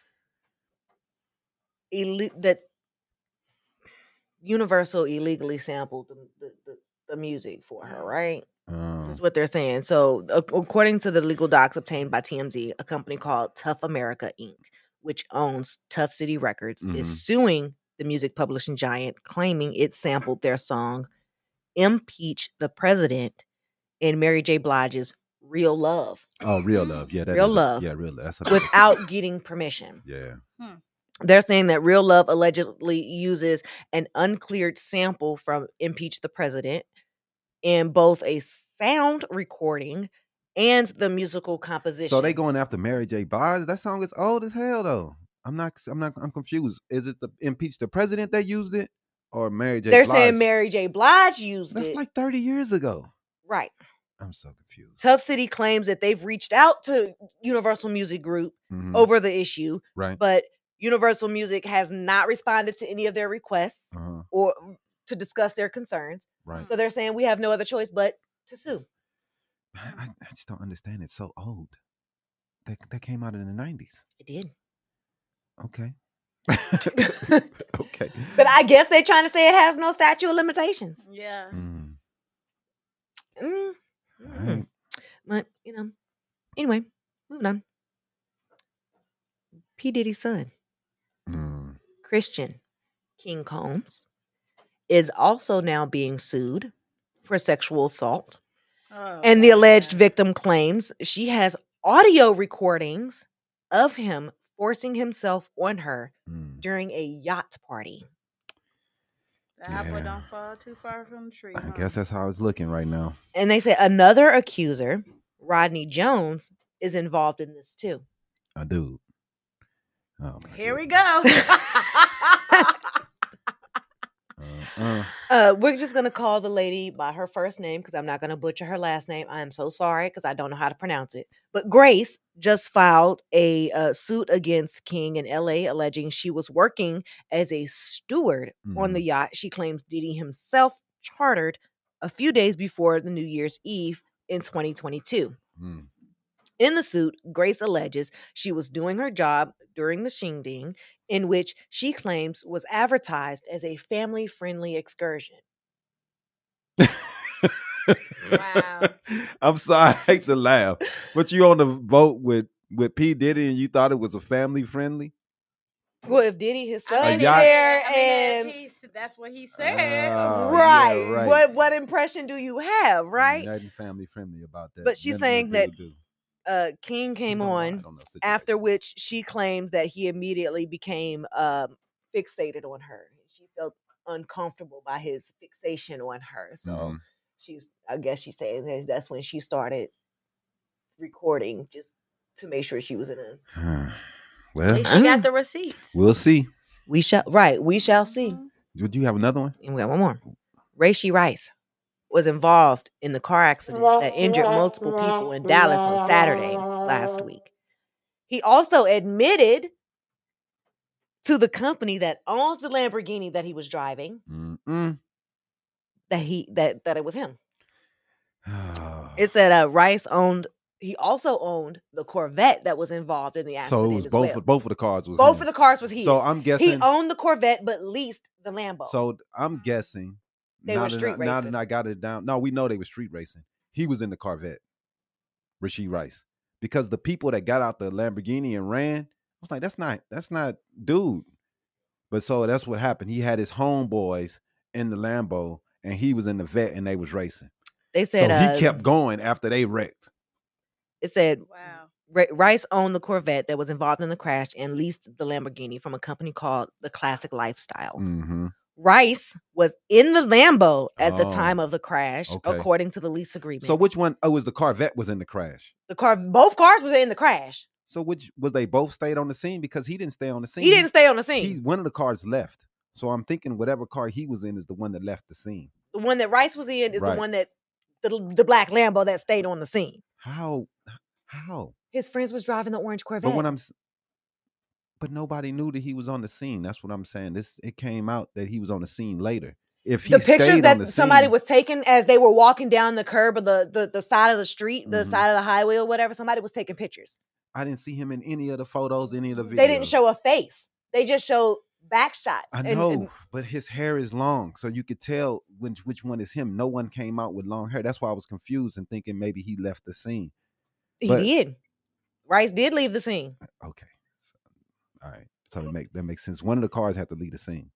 illi- that Universal illegally sampled the, the, the, the music for her, right? Um, That's what they're saying. So, ac- according to the legal docs obtained by T M Z, a company called Tough America Incorporated, which owns Tough City Records, Mhm. is suing the music publishing giant, claiming it sampled their song "Impeach the President" in Mary J. Blige's "Real Love" oh, real love. Yeah, that Real is a- Love. yeah, real love. That's a without getting permission. Yeah. They're saying that Real Love allegedly uses an uncleared sample from Impeach the President in both a sound recording and the musical composition. So they going after Mary J. Blige? That song is old as hell, though. I'm not. I'm not. I'm confused. Is it the Impeach the President that used it, or Mary J. They're Blige? saying Mary J. Blige used That's it. like thirty years ago. Right. I'm so confused. Tough City claims that they've reached out to Universal Music Group Mhm. over the issue, Right. but Universal Music has not responded to any of their requests Uh-huh. or to discuss their concerns. Right. So they're saying we have no other choice but to sue. I, I I just don't understand. It's so old. That that came out in the nineties. It did. Okay. Okay. But I guess they're trying to say it has no statute of limitations. Yeah. Mm. Mm. All Mm. right. But, you know, anyway, moving on. P. Diddy's son, Mm. Christian King Combs, is also now being sued for sexual assault. Oh, And the alleged man. victim claims she has audio recordings of him forcing himself on her Mm. during a yacht party. The apple Yeah. don't fall too far from the tree. I huh? guess that's how it's looking right now. And they say another accuser, Rodney Jones, is involved in this too. A dude. Oh my Here we goodness. go. Uh, uh. Uh, we're just gonna call the lady by her first name because I'm not gonna butcher her last name. I am so sorry because I don't know how to pronounce it. But Grace just filed a uh, suit against King in L A, alleging she was working as a steward on the yacht she claims Diddy himself chartered a few days before the New Year's Eve in twenty twenty-two. Mm. In the suit, Grace alleges she was doing her job during the shindig, in which she claims was advertised as a family-friendly excursion. Wow. I'm sorry, I hate to laugh, but you on the boat with with P. Diddy and you thought it was a family friendly? Well, if Diddy, his son, I is mean, yacht- there, I mean, and if he's- that's what he said. Oh, right, yeah, right. what what impression do you have, right? Nothing family friendly about that. But she's Nothing saying the that dude do. Uh, King came Don't know, I on, don't know situation. after which she claims that he immediately became um, fixated on her. She felt uncomfortable by his fixation on her. So Mhm. she's, I guess she's saying that that's when she started recording just to make sure she was in it. Well, She got the receipts. we'll see. We shall right. We shall see. Would you have another one? And we got one more. Raishi Rice was involved in the car accident that injured multiple people in Dallas on Saturday last week. He also admitted to the company that owns the Lamborghini that he was driving Mm-mm. that he that that it was him. It said uh, Rice owned. He also owned the Corvette that was involved in the accident. So it was as both. well. Of, both of the cars was. Both him. of the cars was his. So I'm guessing he owned the Corvette, but leased the Lambo. So I'm guessing They now were that street I, now racing. that I got it down. No, we know they were street racing. He was in the Corvette, Raishi Rice, because the people that got out the Lamborghini and ran, I was like, that's not that's not dude. But so that's what happened. He had his homeboys in the Lambo, and he was in the vet, and they was racing. They said so uh, he kept going after they wrecked. It said Wow. Ra- Rice owned the Corvette that was involved in the crash and leased the Lamborghini from a company called the Classic Lifestyle. Mm-hmm. Rice was in the Lambo at the Oh, time of the crash, okay. according to the lease agreement. So which one? Oh, was the Corvette was in the crash? the car, both cars was in the crash. So which was they both stayed on the scene because he didn't stay on the scene. He didn't stay on the scene. He one of the cars left. So I'm thinking whatever car he was in is the one that left the scene. The one that Rice was in is Right. the one that the, the black Lambo that stayed on the scene. How? How? His friends was driving the orange Corvette. But when I'm, s- but nobody knew that he was on the scene. That's what I'm saying. This it came out that he was on the scene later. If he the pictures stayed that on the somebody scene, was taking as they were walking down the curb of the the, the side of the street, the Mhm. side of the highway or whatever, somebody was taking pictures. I didn't see him in any of the photos, any of the videos. They didn't show a face. They just showed back shots. I And- know, and but his hair is long, so you could tell which which one is him. No one came out with long hair. That's why I was confused and thinking maybe he left the scene. he but- did. Rice did leave the scene. Okay, so, all right. So it make that makes sense. One of the cars had to leave the scene.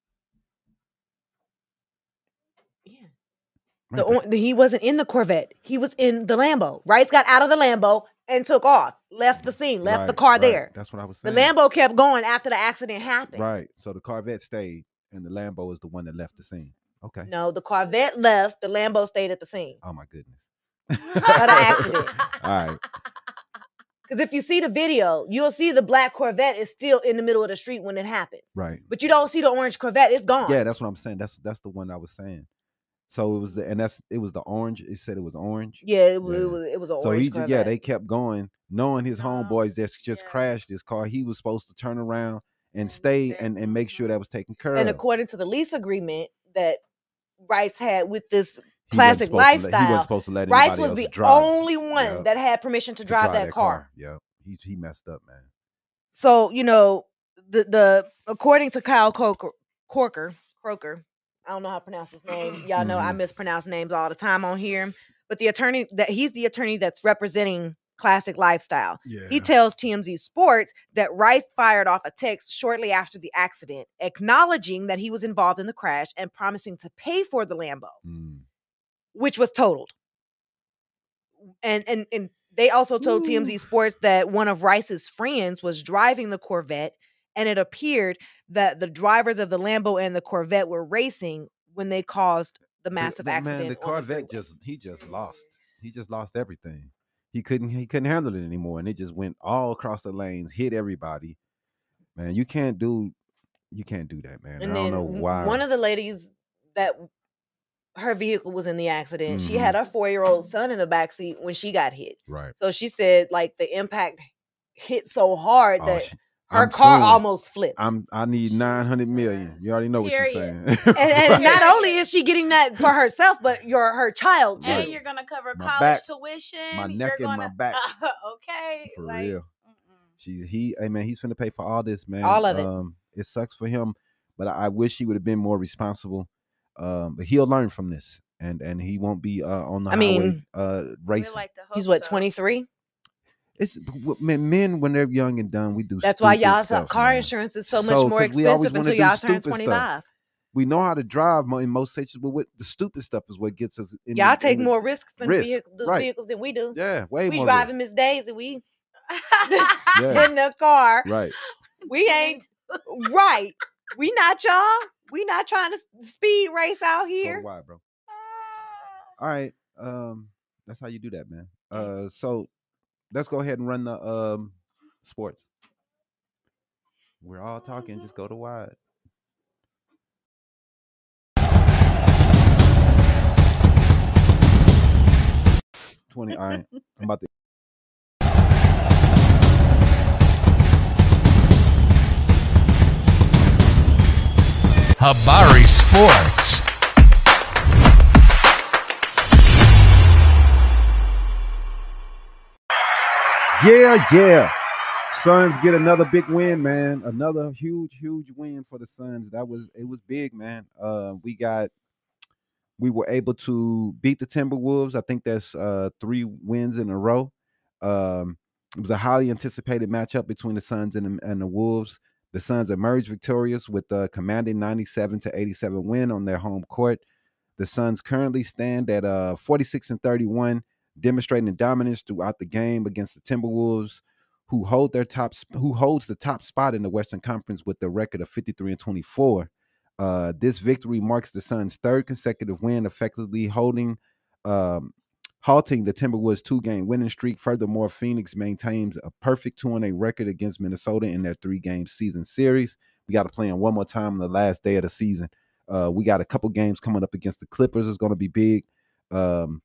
Yeah. Right, The, but- on- he wasn't in the Corvette. He was in the Lambo. Rice got out of the Lambo and took off, left the scene, left the right, car right. there. That's what I was The saying. Lambo kept going after the accident happened. Right. So the Corvette stayed, and the Lambo is the one that left the scene. Okay. No, the Corvette left. The Lambo stayed at the scene. Oh my goodness. What an accident. All right. Because if you see the video, you'll see the black Corvette is still in the middle of the street when it happens. Right. But you don't see the orange Corvette. It's gone. Yeah, that's what I'm saying. That's that's the one I was saying. So it was the and that's it was the orange. It said it was orange. Yeah, it was, Yeah. it was, it was an So orange he just, Corvette. yeah, they kept going, knowing his Oh, homeboys just just yeah. crashed this car. He was supposed to turn around and And stay stay. and, and make sure that was taken care and of. according to the lease agreement that Rice had with this He wasn't classic supposed to let- he lifestyle, wasn't supposed to let Rice anybody was else the drive, only one Yep. that had permission to to drive, that, car. Yeah, he he messed up, man. So, you know, the the according to Kyle Coker, Corker, Croker, I don't know how to pronounce his name. Y'all know I Mhm. mispronounce names all the time on here. But the attorney that he's the attorney that's representing Classic Lifestyle. Yeah. He tells T M Z Sports that Rice fired off a text shortly after the accident, acknowledging that he was involved in the crash and promising to pay for the Lambo, Mm. which was totaled. And and and they also told T M Z Sports that one of Rice's friends was driving the Corvette, and it appeared that the drivers of the Lambo and the Corvette were racing when they caused the massive But- but accident. Man, the on Corvette freeway. just he just lost. He just lost everything. He couldn't he couldn't handle it anymore, and it just went all across the lanes, hit everybody. Man, you can't do you can't do that, man. And I then don't know w- why. one of the ladies that her vehicle was in the accident, she Mhm. had her four-year-old son in the backseat when she got hit. right. So she said like the impact hit so hard Oh, that she- her I'm car suing. almost flipped. I'm I need nine hundred million. You already know what she's Period. saying. and and Right. not only is she getting that for herself, but your her child too. And Right. you're gonna cover My college back, tuition. my you're neck and my gonna, back. okay. For like, real. mm-mm. She's he hey man, he's finna pay for all this, man. All of it. Um, it sucks for him, but I, I wish he would have been more responsible. Um, but he'll learn from this, and and he won't be uh, on the I highway mean, uh We racing. like to hope He's what so. twenty-three. It's w- men, men when they're young and dumb, we do. That's why stupid y'all's stuff, car man. insurance is so much So, more 'cause we always expensive wanna until do y'all turn stupid stuff. twenty-five. We know how to drive mo- in most cases, but what the stupid stuff is what gets us. In Y'all the, take in the- more risks in risk, vehicle, the right. vehicles than we do. Yeah, way we more. driving risk. Miss Daisy. We Yeah. in the car. Right. We ain't right. We not y'all. We not trying to s- speed race out So here. why, bro? All right. Um, that's how you do that, man. Uh, so let's go ahead and run the um sports. We're all talking. Just go to wide. twenty. All right. I'm about to. Habari Sports. Yeah, yeah. Suns get another big win, man. Another huge, huge win for the Suns. That was it was big, man. Uh, we got we were able to beat the Timberwolves. I think that's uh three wins in a row. Um, it was a highly anticipated matchup between the Suns and the, and the Wolves. The Suns emerged victorious with a commanding ninety-seven to eighty-seven win on their home court. The Suns currently stand at uh forty-six and thirty-one, demonstrating dominance throughout the game against the Timberwolves, who hold their top who holds the top spot in the Western Conference with the record of fifty-three and twenty-four. Uh, this victory marks the Suns' third consecutive win, effectively holding um, halting the Timberwolves' two-game winning streak. Furthermore, Phoenix maintains a perfect two and eight record against Minnesota in their three-game season series. We got to play them one more time on the last day of the season. Uh, we got a couple games coming up against the Clippers. It's going to be big. Um,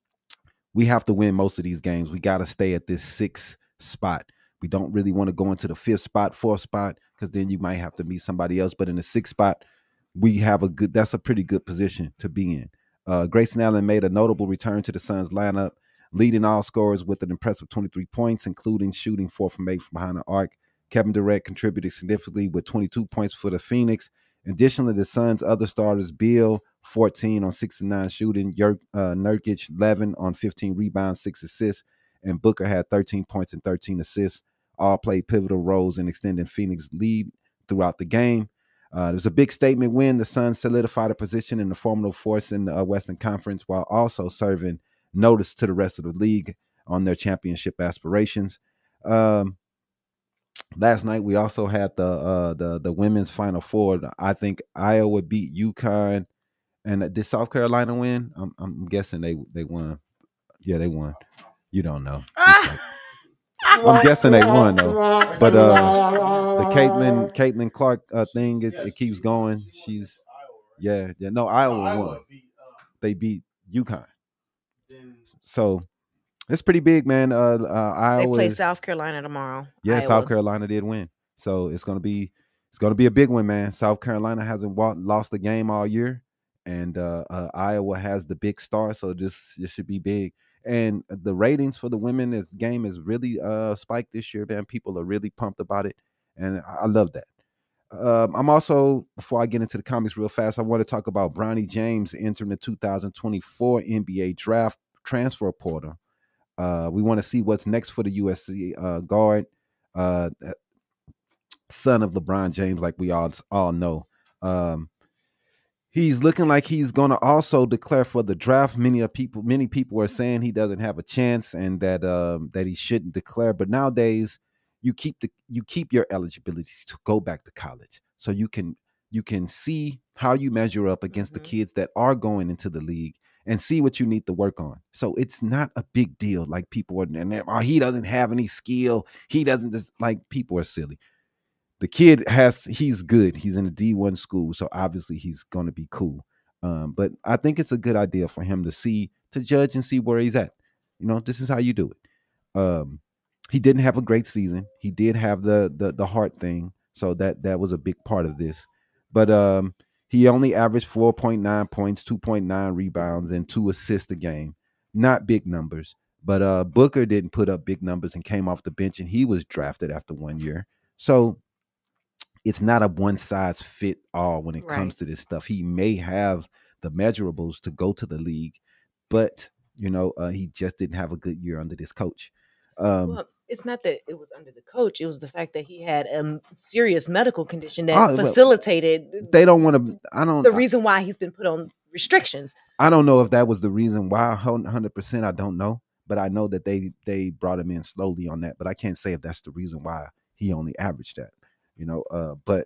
we have to win most of these games. We got to stay at this sixth spot. We don't really want to go into the fifth spot, fourth spot, because then you might have to meet somebody else. But in the sixth spot, we have a good, that's a pretty good position to be in. Uh, Grayson Allen made a notable return to the Suns lineup, leading all scorers with an impressive twenty-three points, including shooting four from eight from behind the arc. Kevin Durant contributed significantly with twenty-two points for the Phoenix. Additionally, the Suns' other starters, Beal, fourteen on six and nine shooting, Yerk, uh, Nurkic, eleven on fifteen rebounds, six assists, and Booker had thirteen points and thirteen assists. All played pivotal roles in extending Phoenix' lead throughout the game. Uh, it was a big statement win. The Suns solidified a position in the formidable force in the uh, Western Conference while also serving notice to the rest of the league on their championship aspirations. Um, last night we also had the uh, the the women's Final Four. I think Iowa beat UConn, and did South Carolina win? I'm, I'm guessing they they won. Yeah, they won. You don't know. I'm guessing they won though. But uh, the Caitlin Caitlin Clark uh, thing is it keeps going. She's yeah yeah no Iowa won. They beat UConn. So it's pretty big, man. Uh, uh Iowa. They play South Carolina tomorrow. Yeah, Iowa. South Carolina did win. So it's gonna be it's gonna be a big one, man. South Carolina hasn't walked, lost the game all year, and uh, uh, Iowa has the big star. So this this should be big. And the ratings for the women's game is really uh, spiked this year, man. People are really pumped about it, and I, I love that. Um, I'm also, before I get into the comics real fast, I want to talk about Bronny James entering the two thousand twenty-four N B A draft transfer portal. Uh, we want to see what's next for the U S C uh, guard, uh, son of LeBron James, like we all all know. Um, He's looking like he's going to also declare for the draft. Many of people, many people are saying he doesn't have a chance and that um, that he shouldn't declare. But nowadays, you keep the you keep your eligibility to go back to college, so you can you can see how you measure up against mm-hmm. the kids that are going into the league and see what you need to work on. So it's not a big deal. Like people are, and oh, he doesn't have any skill. He doesn't just, like people are silly. The kid has, he's good. He's in a D one school, so obviously he's going to be cool. Um, but I think it's a good idea for him to see, to judge and see where he's at. You know, this is how you do it. Um, he didn't have a great season. He did have the the the heart thing, so that that was a big part of this. But um, he only averaged four point nine points, two point nine rebounds, and two assists a game. Not big numbers. But uh, Booker didn't put up big numbers and came off the bench, and he was drafted after one year. So it's not a one size fit all when it right. comes to this stuff. He may have the measurables to go to the league, but you know, uh, he just didn't have a good year under this coach. Um, well, it's not that it was under the coach; it was the fact that he had a serious medical condition that oh, facilitated. Well, they don't want to. I don't. The reason why he's been put on restrictions. I don't know if that was the reason why. one hundred percent, I don't know, but I know that they they brought him in slowly on that. But I can't say if that's the reason why he only averaged that. You know, uh, but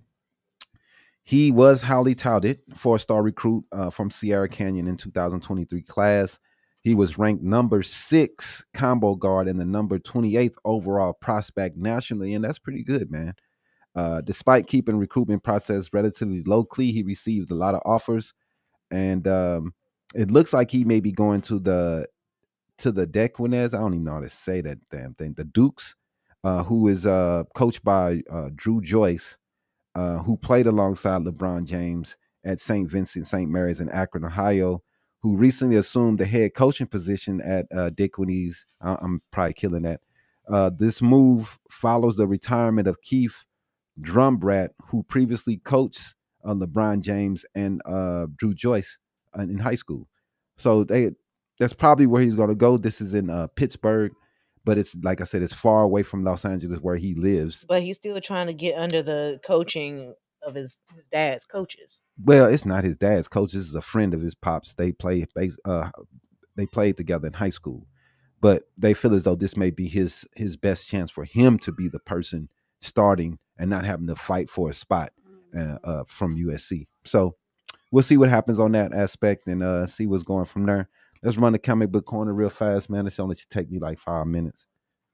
he was highly touted, four-star recruit uh, from Sierra Canyon in two thousand twenty-three class. He was ranked number six combo guard and the number twenty-eighth overall prospect nationally, and that's pretty good, man. Uh, despite keeping recruitment process relatively low key, he received a lot of offers, and um, it looks like he may be going to the to the Dequinez. I don't even know how to say that damn thing. The Dukes, uh, who is uh, coached by uh, Drew Joyce, uh, who played alongside LeBron James at Saint Vincent Saint Mary's in Akron, Ohio, who recently assumed the head coaching position at uh, Dequinez. I- I'm probably killing that. Uh, this move follows the retirement of Keith Drumbrat, who previously coached uh, LeBron James and uh, Drew Joyce uh, in high school. So they that's probably where he's going to go. This is in uh, Pittsburgh, but it's like I said, it's far away from Los Angeles where he lives. But he's still trying to get under the coaching of his, his dad's coaches. Well, it's not his dad's coach. This is a friend of his pops. They play base. Uh, they played together in high school, but they feel as though this may be his his best chance for him to be the person starting and not having to fight for a spot uh, uh, from U S C. So we'll see what happens on that aspect and uh, see what's going from there. Let's run the comic book corner real fast, man. It's only should take me like five minutes.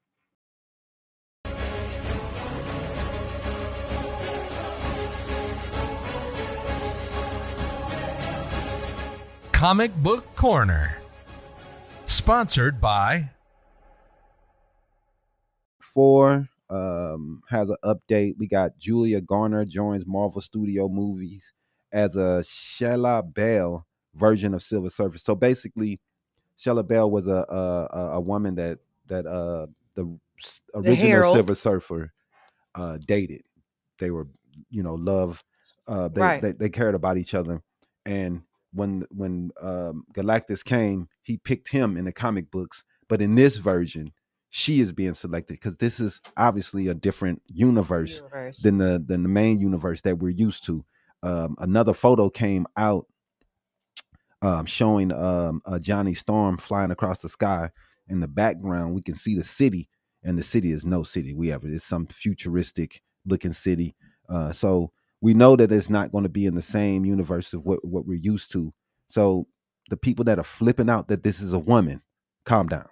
Comic Book Corner. Sponsored by Four um, has an update. We got Julia Garner joins Marvel Studio Movies as a Shella Bell version of Silver Surfer. So basically, Shella Bell was a a, a woman that that uh, the original Herald. Silver Surfer uh, dated. They were, you know, love. Uh, they, Right. they they cared about each other, and when when um, Galactus came, he picked him in the comic books. But in this version, she is being selected because this is obviously a different universe, Universe. than the than the main universe that we're used to. Um, another photo came out um, showing um, uh, Johnny Storm flying across the sky. In the background, we can see the city, and the city is no city we ever. It's some futuristic looking city. Uh, so we know that it's not going to be in the same universe of what, what we're used to. So the people that are flipping out that this is a woman, calm down.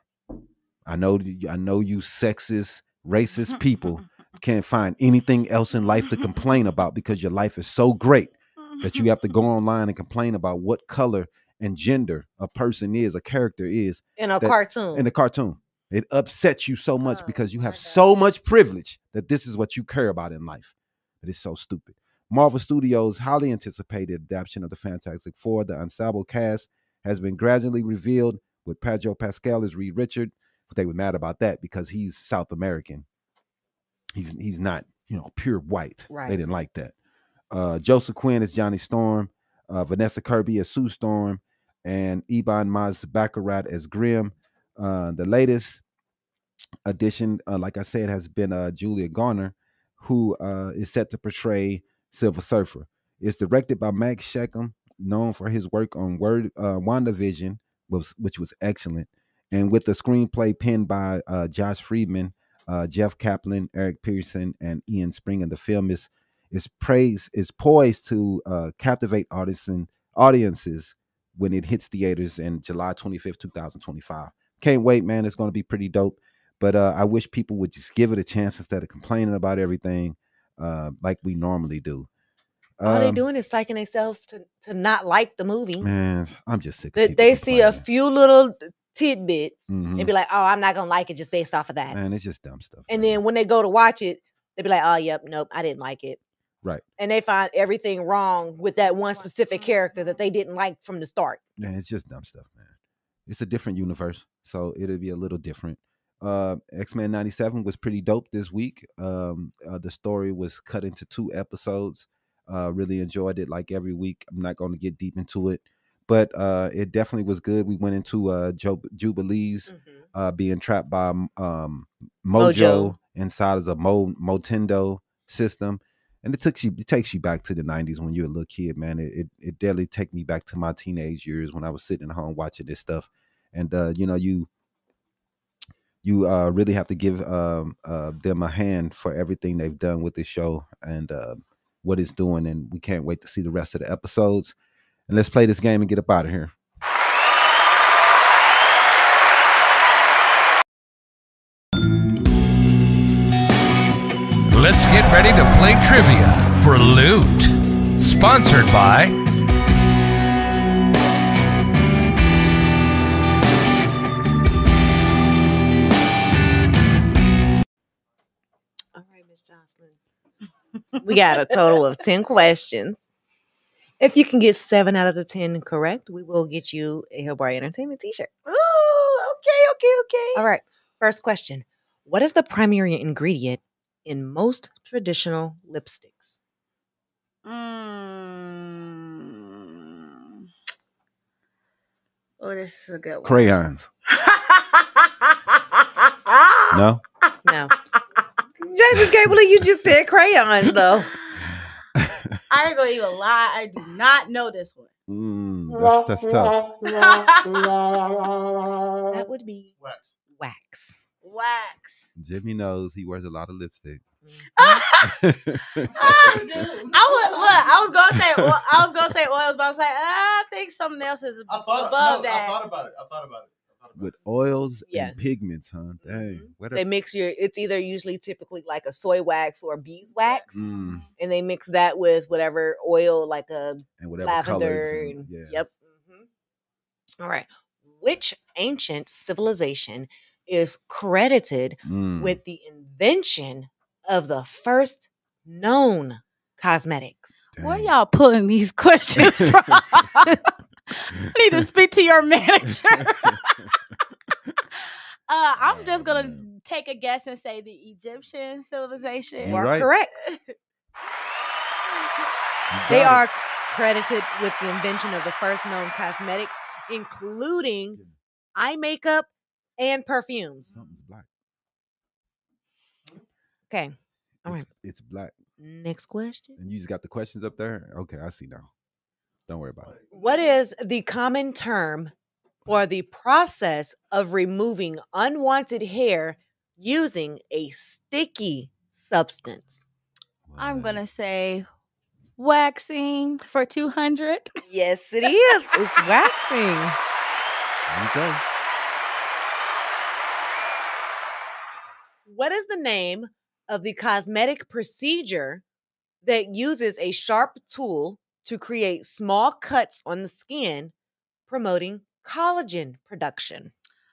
I know, I know you sexist, racist people can't find anything else in life to complain about because your life is so great that you have to go online and complain about what color and gender a person is, a character is In a that- cartoon. in a cartoon. It upsets you so much Oh, because you my have God. so much privilege that this is what you care about in life. But it's so stupid. Marvel Studios' highly anticipated adaptation of the Fantastic Four, the ensemble cast, has been gradually revealed with Pedro Pascal as Reed Richard. But they were mad about that because he's South American. He's he's not, you know, pure white. Right. They didn't like that. Uh, Joseph Quinn as Johnny Storm, uh, Vanessa Kirby as Sue Storm, and Eban Maz Baccarat as Grimm. Uh, the latest addition, uh, like I said, has been uh, Julia Garner, who uh, is set to portray Silver Surfer. It's directed by Max Sheckham, known for his work on Word uh, WandaVision, was, which was excellent, and with the screenplay penned by uh, Josh Friedman, uh, Jeff Kaplan, Eric Pearson, and Ian Springer. The film is is praised is poised to uh, captivate audience, audiences when it hits theaters in July twenty-fifth, twenty twenty-five. Can't wait, man. It's going to be pretty dope. But uh, I wish people would just give it a chance instead of complaining about everything uh, like we normally do. All they Um, doing is psyching themselves to, to not like the movie. Man, I'm just sick of They, people they see a complaining. few little tidbits Mhm. and be like, oh, I'm not going to like it just based off of that. Man, it's just dumb stuff. And man. then when they go to watch it, they be like, oh, yep, nope, I didn't like it. Right. And they find everything wrong with that one specific character that they didn't like from the start. Yeah, it's just dumb stuff, man. It's a different universe, so it'll be a little different. Uh, X-Men ninety-seven was pretty dope this week. Um, uh, the story was cut into two episodes. Uh, really enjoyed it. Like every week, I'm not going to get deep into it, but uh, it definitely was good. We went into uh, jo- Jubilees uh, being trapped by um, Mojo, Mojo. inside of a Mo- Motendo system. And it took you, it takes you back to the nineties when you're a little kid, man. It it, it definitely take me back to my teenage years when I was sitting at home watching this stuff. And uh, you know, you you uh, really have to give um, uh, them a hand for everything they've done with this show and uh, what it's doing. And we can't wait to see the rest of the episodes. And let's play this game and get up out of here. Let's get ready to play trivia for loot. Sponsored by All right, Miss Jocelyn. We got a total of ten questions. If you can get seven out of the ten correct, we will get you a Habari Entertainment t-shirt. Ooh, okay, okay, okay. All right. First question. What is the primary ingredient in most traditional lipsticks? Mm. Oh, this is a good one. Crayons. No? No. I just can't believe you just said crayons, though. I ain't gonna even lie. I do not know this one. Mm, that's, that's tough. That would be Wax. wax. Wax. Jimmy knows he wears a lot of lipstick. I was look. I was gonna say. Well, I was gonna say oils, but I was like, I think something else is I thought, above no, that. I thought about it. I thought about it. I thought about With it. oils Yeah. and pigments, huh? Dang. Mhm. What They a, mix your, it's either usually typically like a soy wax or beeswax, mm, and they mix that with whatever oil, like a and whatever lavender. colors. And, And, yeah. Yep. Mhm. All right. Which ancient civilization is credited Mm. with the invention of the first known cosmetics? Where Dang. y'all pulling these questions from? I need to speak to your manager. uh, I'm just gonna man. take a guess and say the Egyptian civilization. You You're are right. correct. You They got are it. credited with the invention of the first known cosmetics, including eye makeup and perfumes. Something's black. Okay. All It's, right. it's black. Next question. And you just got the questions up there? Okay, I see now. Don't worry about it. What is the common term for the process of removing unwanted hair using a sticky substance? I'm What? gonna say waxing for two hundred. Yes, it is. It's waxing. There you go. What is the name of the cosmetic procedure that uses a sharp tool to create small cuts on the skin, promoting collagen production?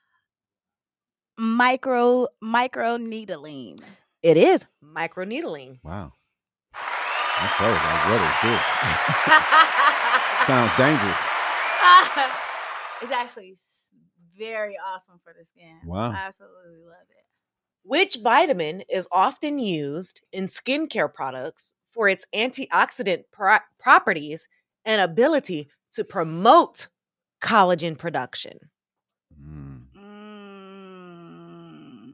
Micro micro needling. It is microneedling. Wow. I froze. Like, what is this? Sounds dangerous. It's actually s- very awesome for the skin. Wow. I absolutely love it. Which vitamin is often used in skincare products for its antioxidant pro- properties and ability to promote collagen production? Mm. Mm.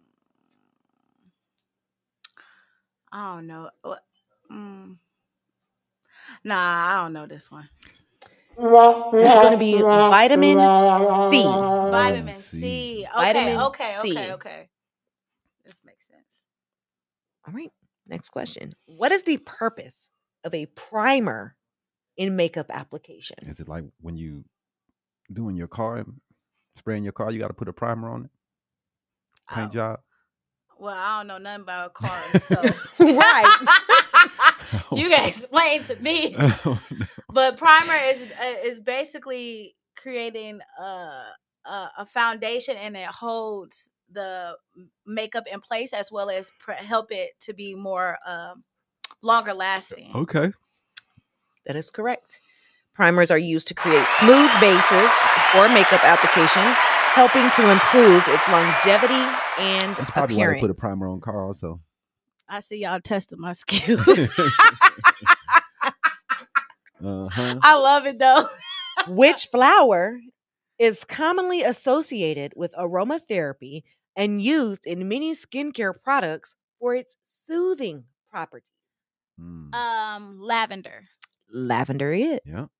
I don't know. What- Mm. Nah, I don't know this one. That's going to be vitamin C. Vitamin C. C. Okay, Vitamin okay, C. okay, okay. This makes sense. All right. Next question. What is the purpose of a primer in makeup application? Is it like when you doing your car, spraying your car, you got to put a primer on it? Paint Oh, job? well, I don't know nothing about cars, so Right. you can explain to me. Oh, no. But primer is uh, is basically creating a, a a foundation, and it holds the makeup in place as well as pr- help it to be more um, longer lasting. Okay. That is correct. Primers are used to create smooth bases for makeup application, helping to improve its longevity and That's probably appearance. why they put a primer on car also. I see y'all testing my skills. Uh-huh. I love it though. Which flower is commonly associated with aromatherapy and used in many skincare products for its soothing properties? Mm. Um, lavender. Lavender is. Yeah. Love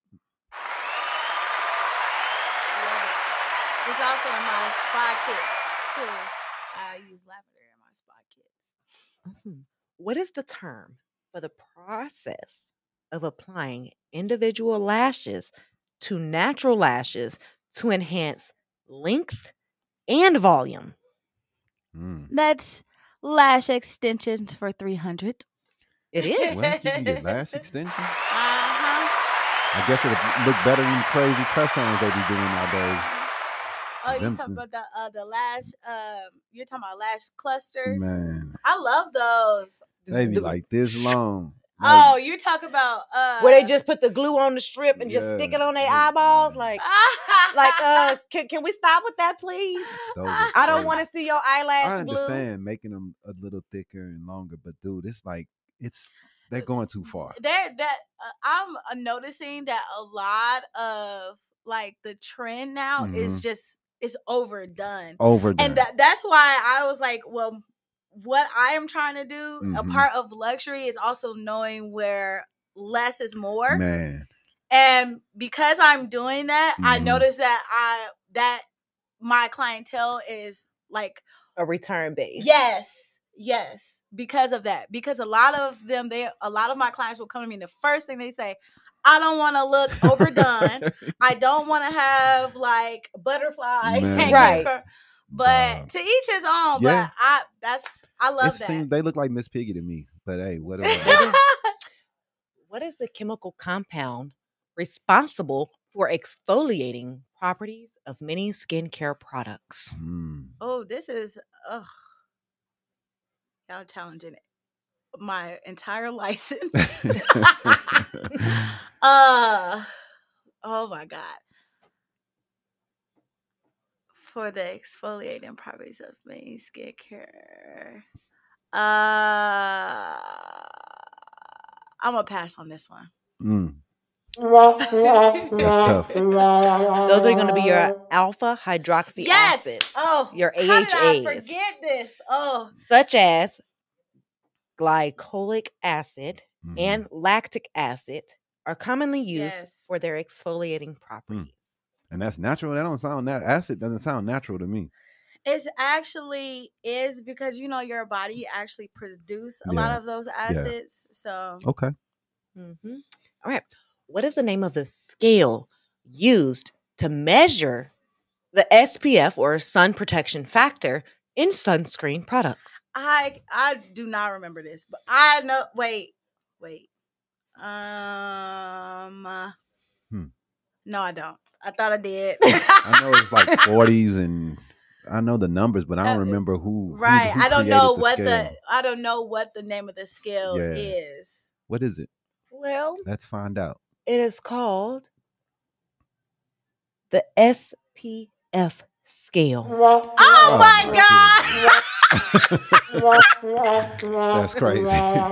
it. It's also in my spa kits too. I use lavender in my spa kits. Awesome. What is the term for the process of applying individual lashes to natural lashes to enhance length and volume? Mm. That's lash extensions for three hundred. It is. What? You can get lash extension? Uh-huh. I guess it'll look better than crazy press-ons they be doing nowadays. Oh, you Them- talking about the uh, the lash? Um, you're talking about lash clusters. Man, I love those. they be The- like this long. Like, Oh, you talk about uh, Where they just put the glue on the strip and just stick Yeah. it on their eyeballs, like, like, uh, can, can we stop with that, please? those are I don't crazy. want to see your I eyelash glue. understand making them a little thicker and longer, but dude, it's like it's they're going too far. There, that uh, I'm uh, noticing that a lot of like the trend now is Mhm. just is overdone, Overdone. and that that's why I was like, well, what I am trying to do, a Mhm. part of luxury is also knowing where less is more. Man, And because I'm doing that, I Mhm. noticed that I that my clientele is like, A return base. yes, yes, because of that. Because a lot of them, they a lot of my clients will come to me and the first thing they say, I don't want to look overdone. I don't want to have like butterflies Man. hanging Right. from- But Dog. to each his own. Yeah. But I that's I love It that. seems they look like Miss Piggy to me, but hey, whatever. What is the chemical compound responsible for exfoliating properties of many skincare products? Mm. Oh, this is ugh. Y'all challenging my entire license. uh oh my god. For the exfoliating properties of main skincare. Uh I'm gonna pass on this one. Mm. That's tough. Those are going to be your alpha hydroxy Yes. acids, Oh, your how did I A H As, forget this? Oh, such as glycolic acid Mhm. and lactic acid, are commonly used Yes. for their exfoliating properties. And that's natural. That don't sound that acid doesn't sound natural to me. it's actually is because you know your body actually produce a lot Yeah. of those acids. So Okay. Mhm. All right. What is the name of the scale used to measure the S P F or sun protection factor in sunscreen products? I I do not remember this, but I know. Wait, wait. Um, uh, Hmm. no, I don't. I thought I did. I know it's like forties and I know the numbers, but I don't Uh, remember who. who- right. who I don't created know the what scale. the I don't know what the name of the scale Yeah. is. What is it? Well, Let's find out. it is called the S P F scale. Oh, Oh my my god! That's crazy.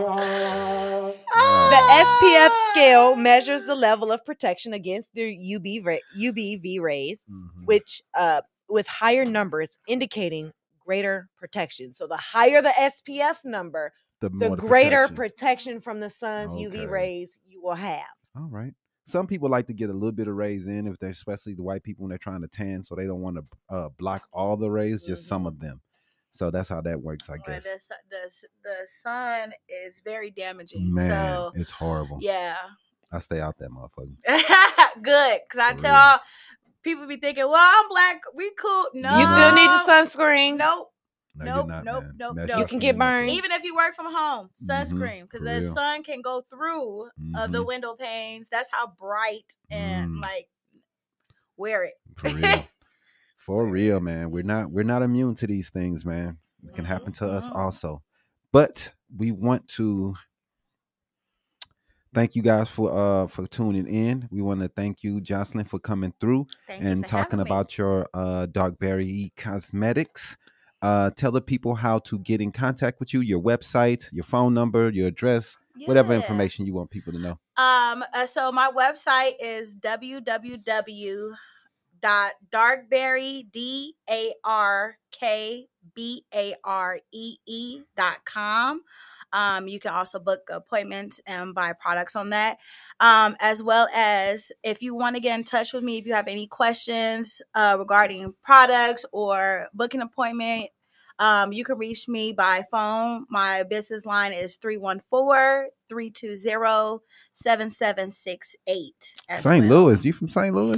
The S P F scale measures the level of protection against the U V ra- U V B rays, Mhm. which uh, with higher numbers indicating greater protection. So the higher the S P F number, the, the more greater protection. protection from the sun's U V Okay. rays you will have. All right. Some people like to get a little bit of rays in, if they're especially the white people when they're trying to tan, so they don't want to uh, block all the rays, just some Mhm. of them. So that's how that works, I Boy, guess. the, su- the s- the sun is very damaging. Man, So it's horrible. yeah, I stay out that motherfucker. good. Cause I For tell real. all people be thinking, well, I'm black, we cool. No, You still need the sunscreen. Nope. No, Nope, you're not, nope, man. nope, Mess nope. your You can get skin up, burned. bro. Even if you work from home, Mhm, sunscreen, because for the real. sun can go through uh, the Mhm. window panes. That's how bright and Mm. like wear it. For real. For real, man. We're not we're not immune to these things, man. It can happen to us Mhm. also. But we want to thank you guys for uh for tuning in. We want to thank you, Jocelyn, for coming through Thank you and for talking having me. about your uh Darkberry Cosmetics. Uh tell the people how to get in contact with you, your website, your phone number, your address, whatever Yeah. information you want people to know. Um, uh, so my website is w w w dot darkberry d a r k b a r e e dot com. Um, you can also book appointments and buy products on that. Um, as well as if you want to get in touch with me, if you have any questions uh, regarding products or book an appointment, um, you can reach me by phone. My business line is three one four, three two zero, seven seven six eight. Saint Louis. You from Saint Louis?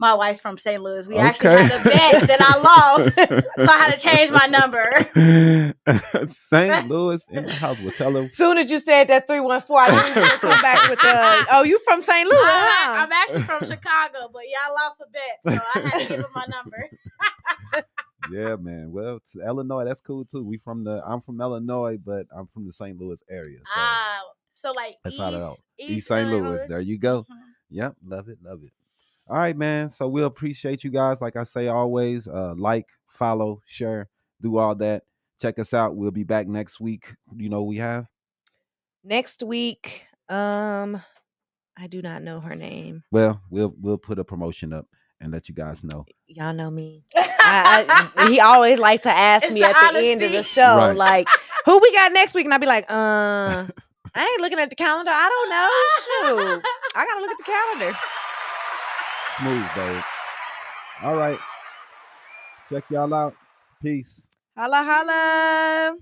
My wife's from Saint Louis. We Okay. actually had a bet that I lost, so I had to change my number. Saint Louis in the house. We'll tell her. Soon as you said that three one four, I knew you were gonna come back with the. Oh, you from Saint Louis? Huh? I'm actually from Chicago, but yeah, I lost a bet, so I had to give him my number. Yeah, man. Well, to Illinois, that's cool too. We from the. I'm from Illinois, but I'm from the Saint Louis area. So Ah, so like that's East, how that out. East, East Saint Louis. There you go. Mhm. Yep, love it, love it. All right, man. So we appreciate you guys. Like I say always, uh, like, follow, share, do all that. Check us out. We'll be back next week. You know what we have? Next week, um, I do not know her name. Well, we'll we'll put a promotion up and let you guys know. Y'all know me. I, I, he always like to ask It's me the at the end of the honesty. show, Right. like, who we got next week? And I'll be like, uh, I ain't looking at the calendar. I don't know. Shoot. I gotta look at the calendar. Smooth, babe. All right. Check y'all out. Peace. Holla, holla.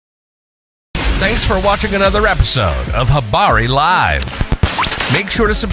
Thanks for watching another episode of Habari Live. Make sure to subscribe.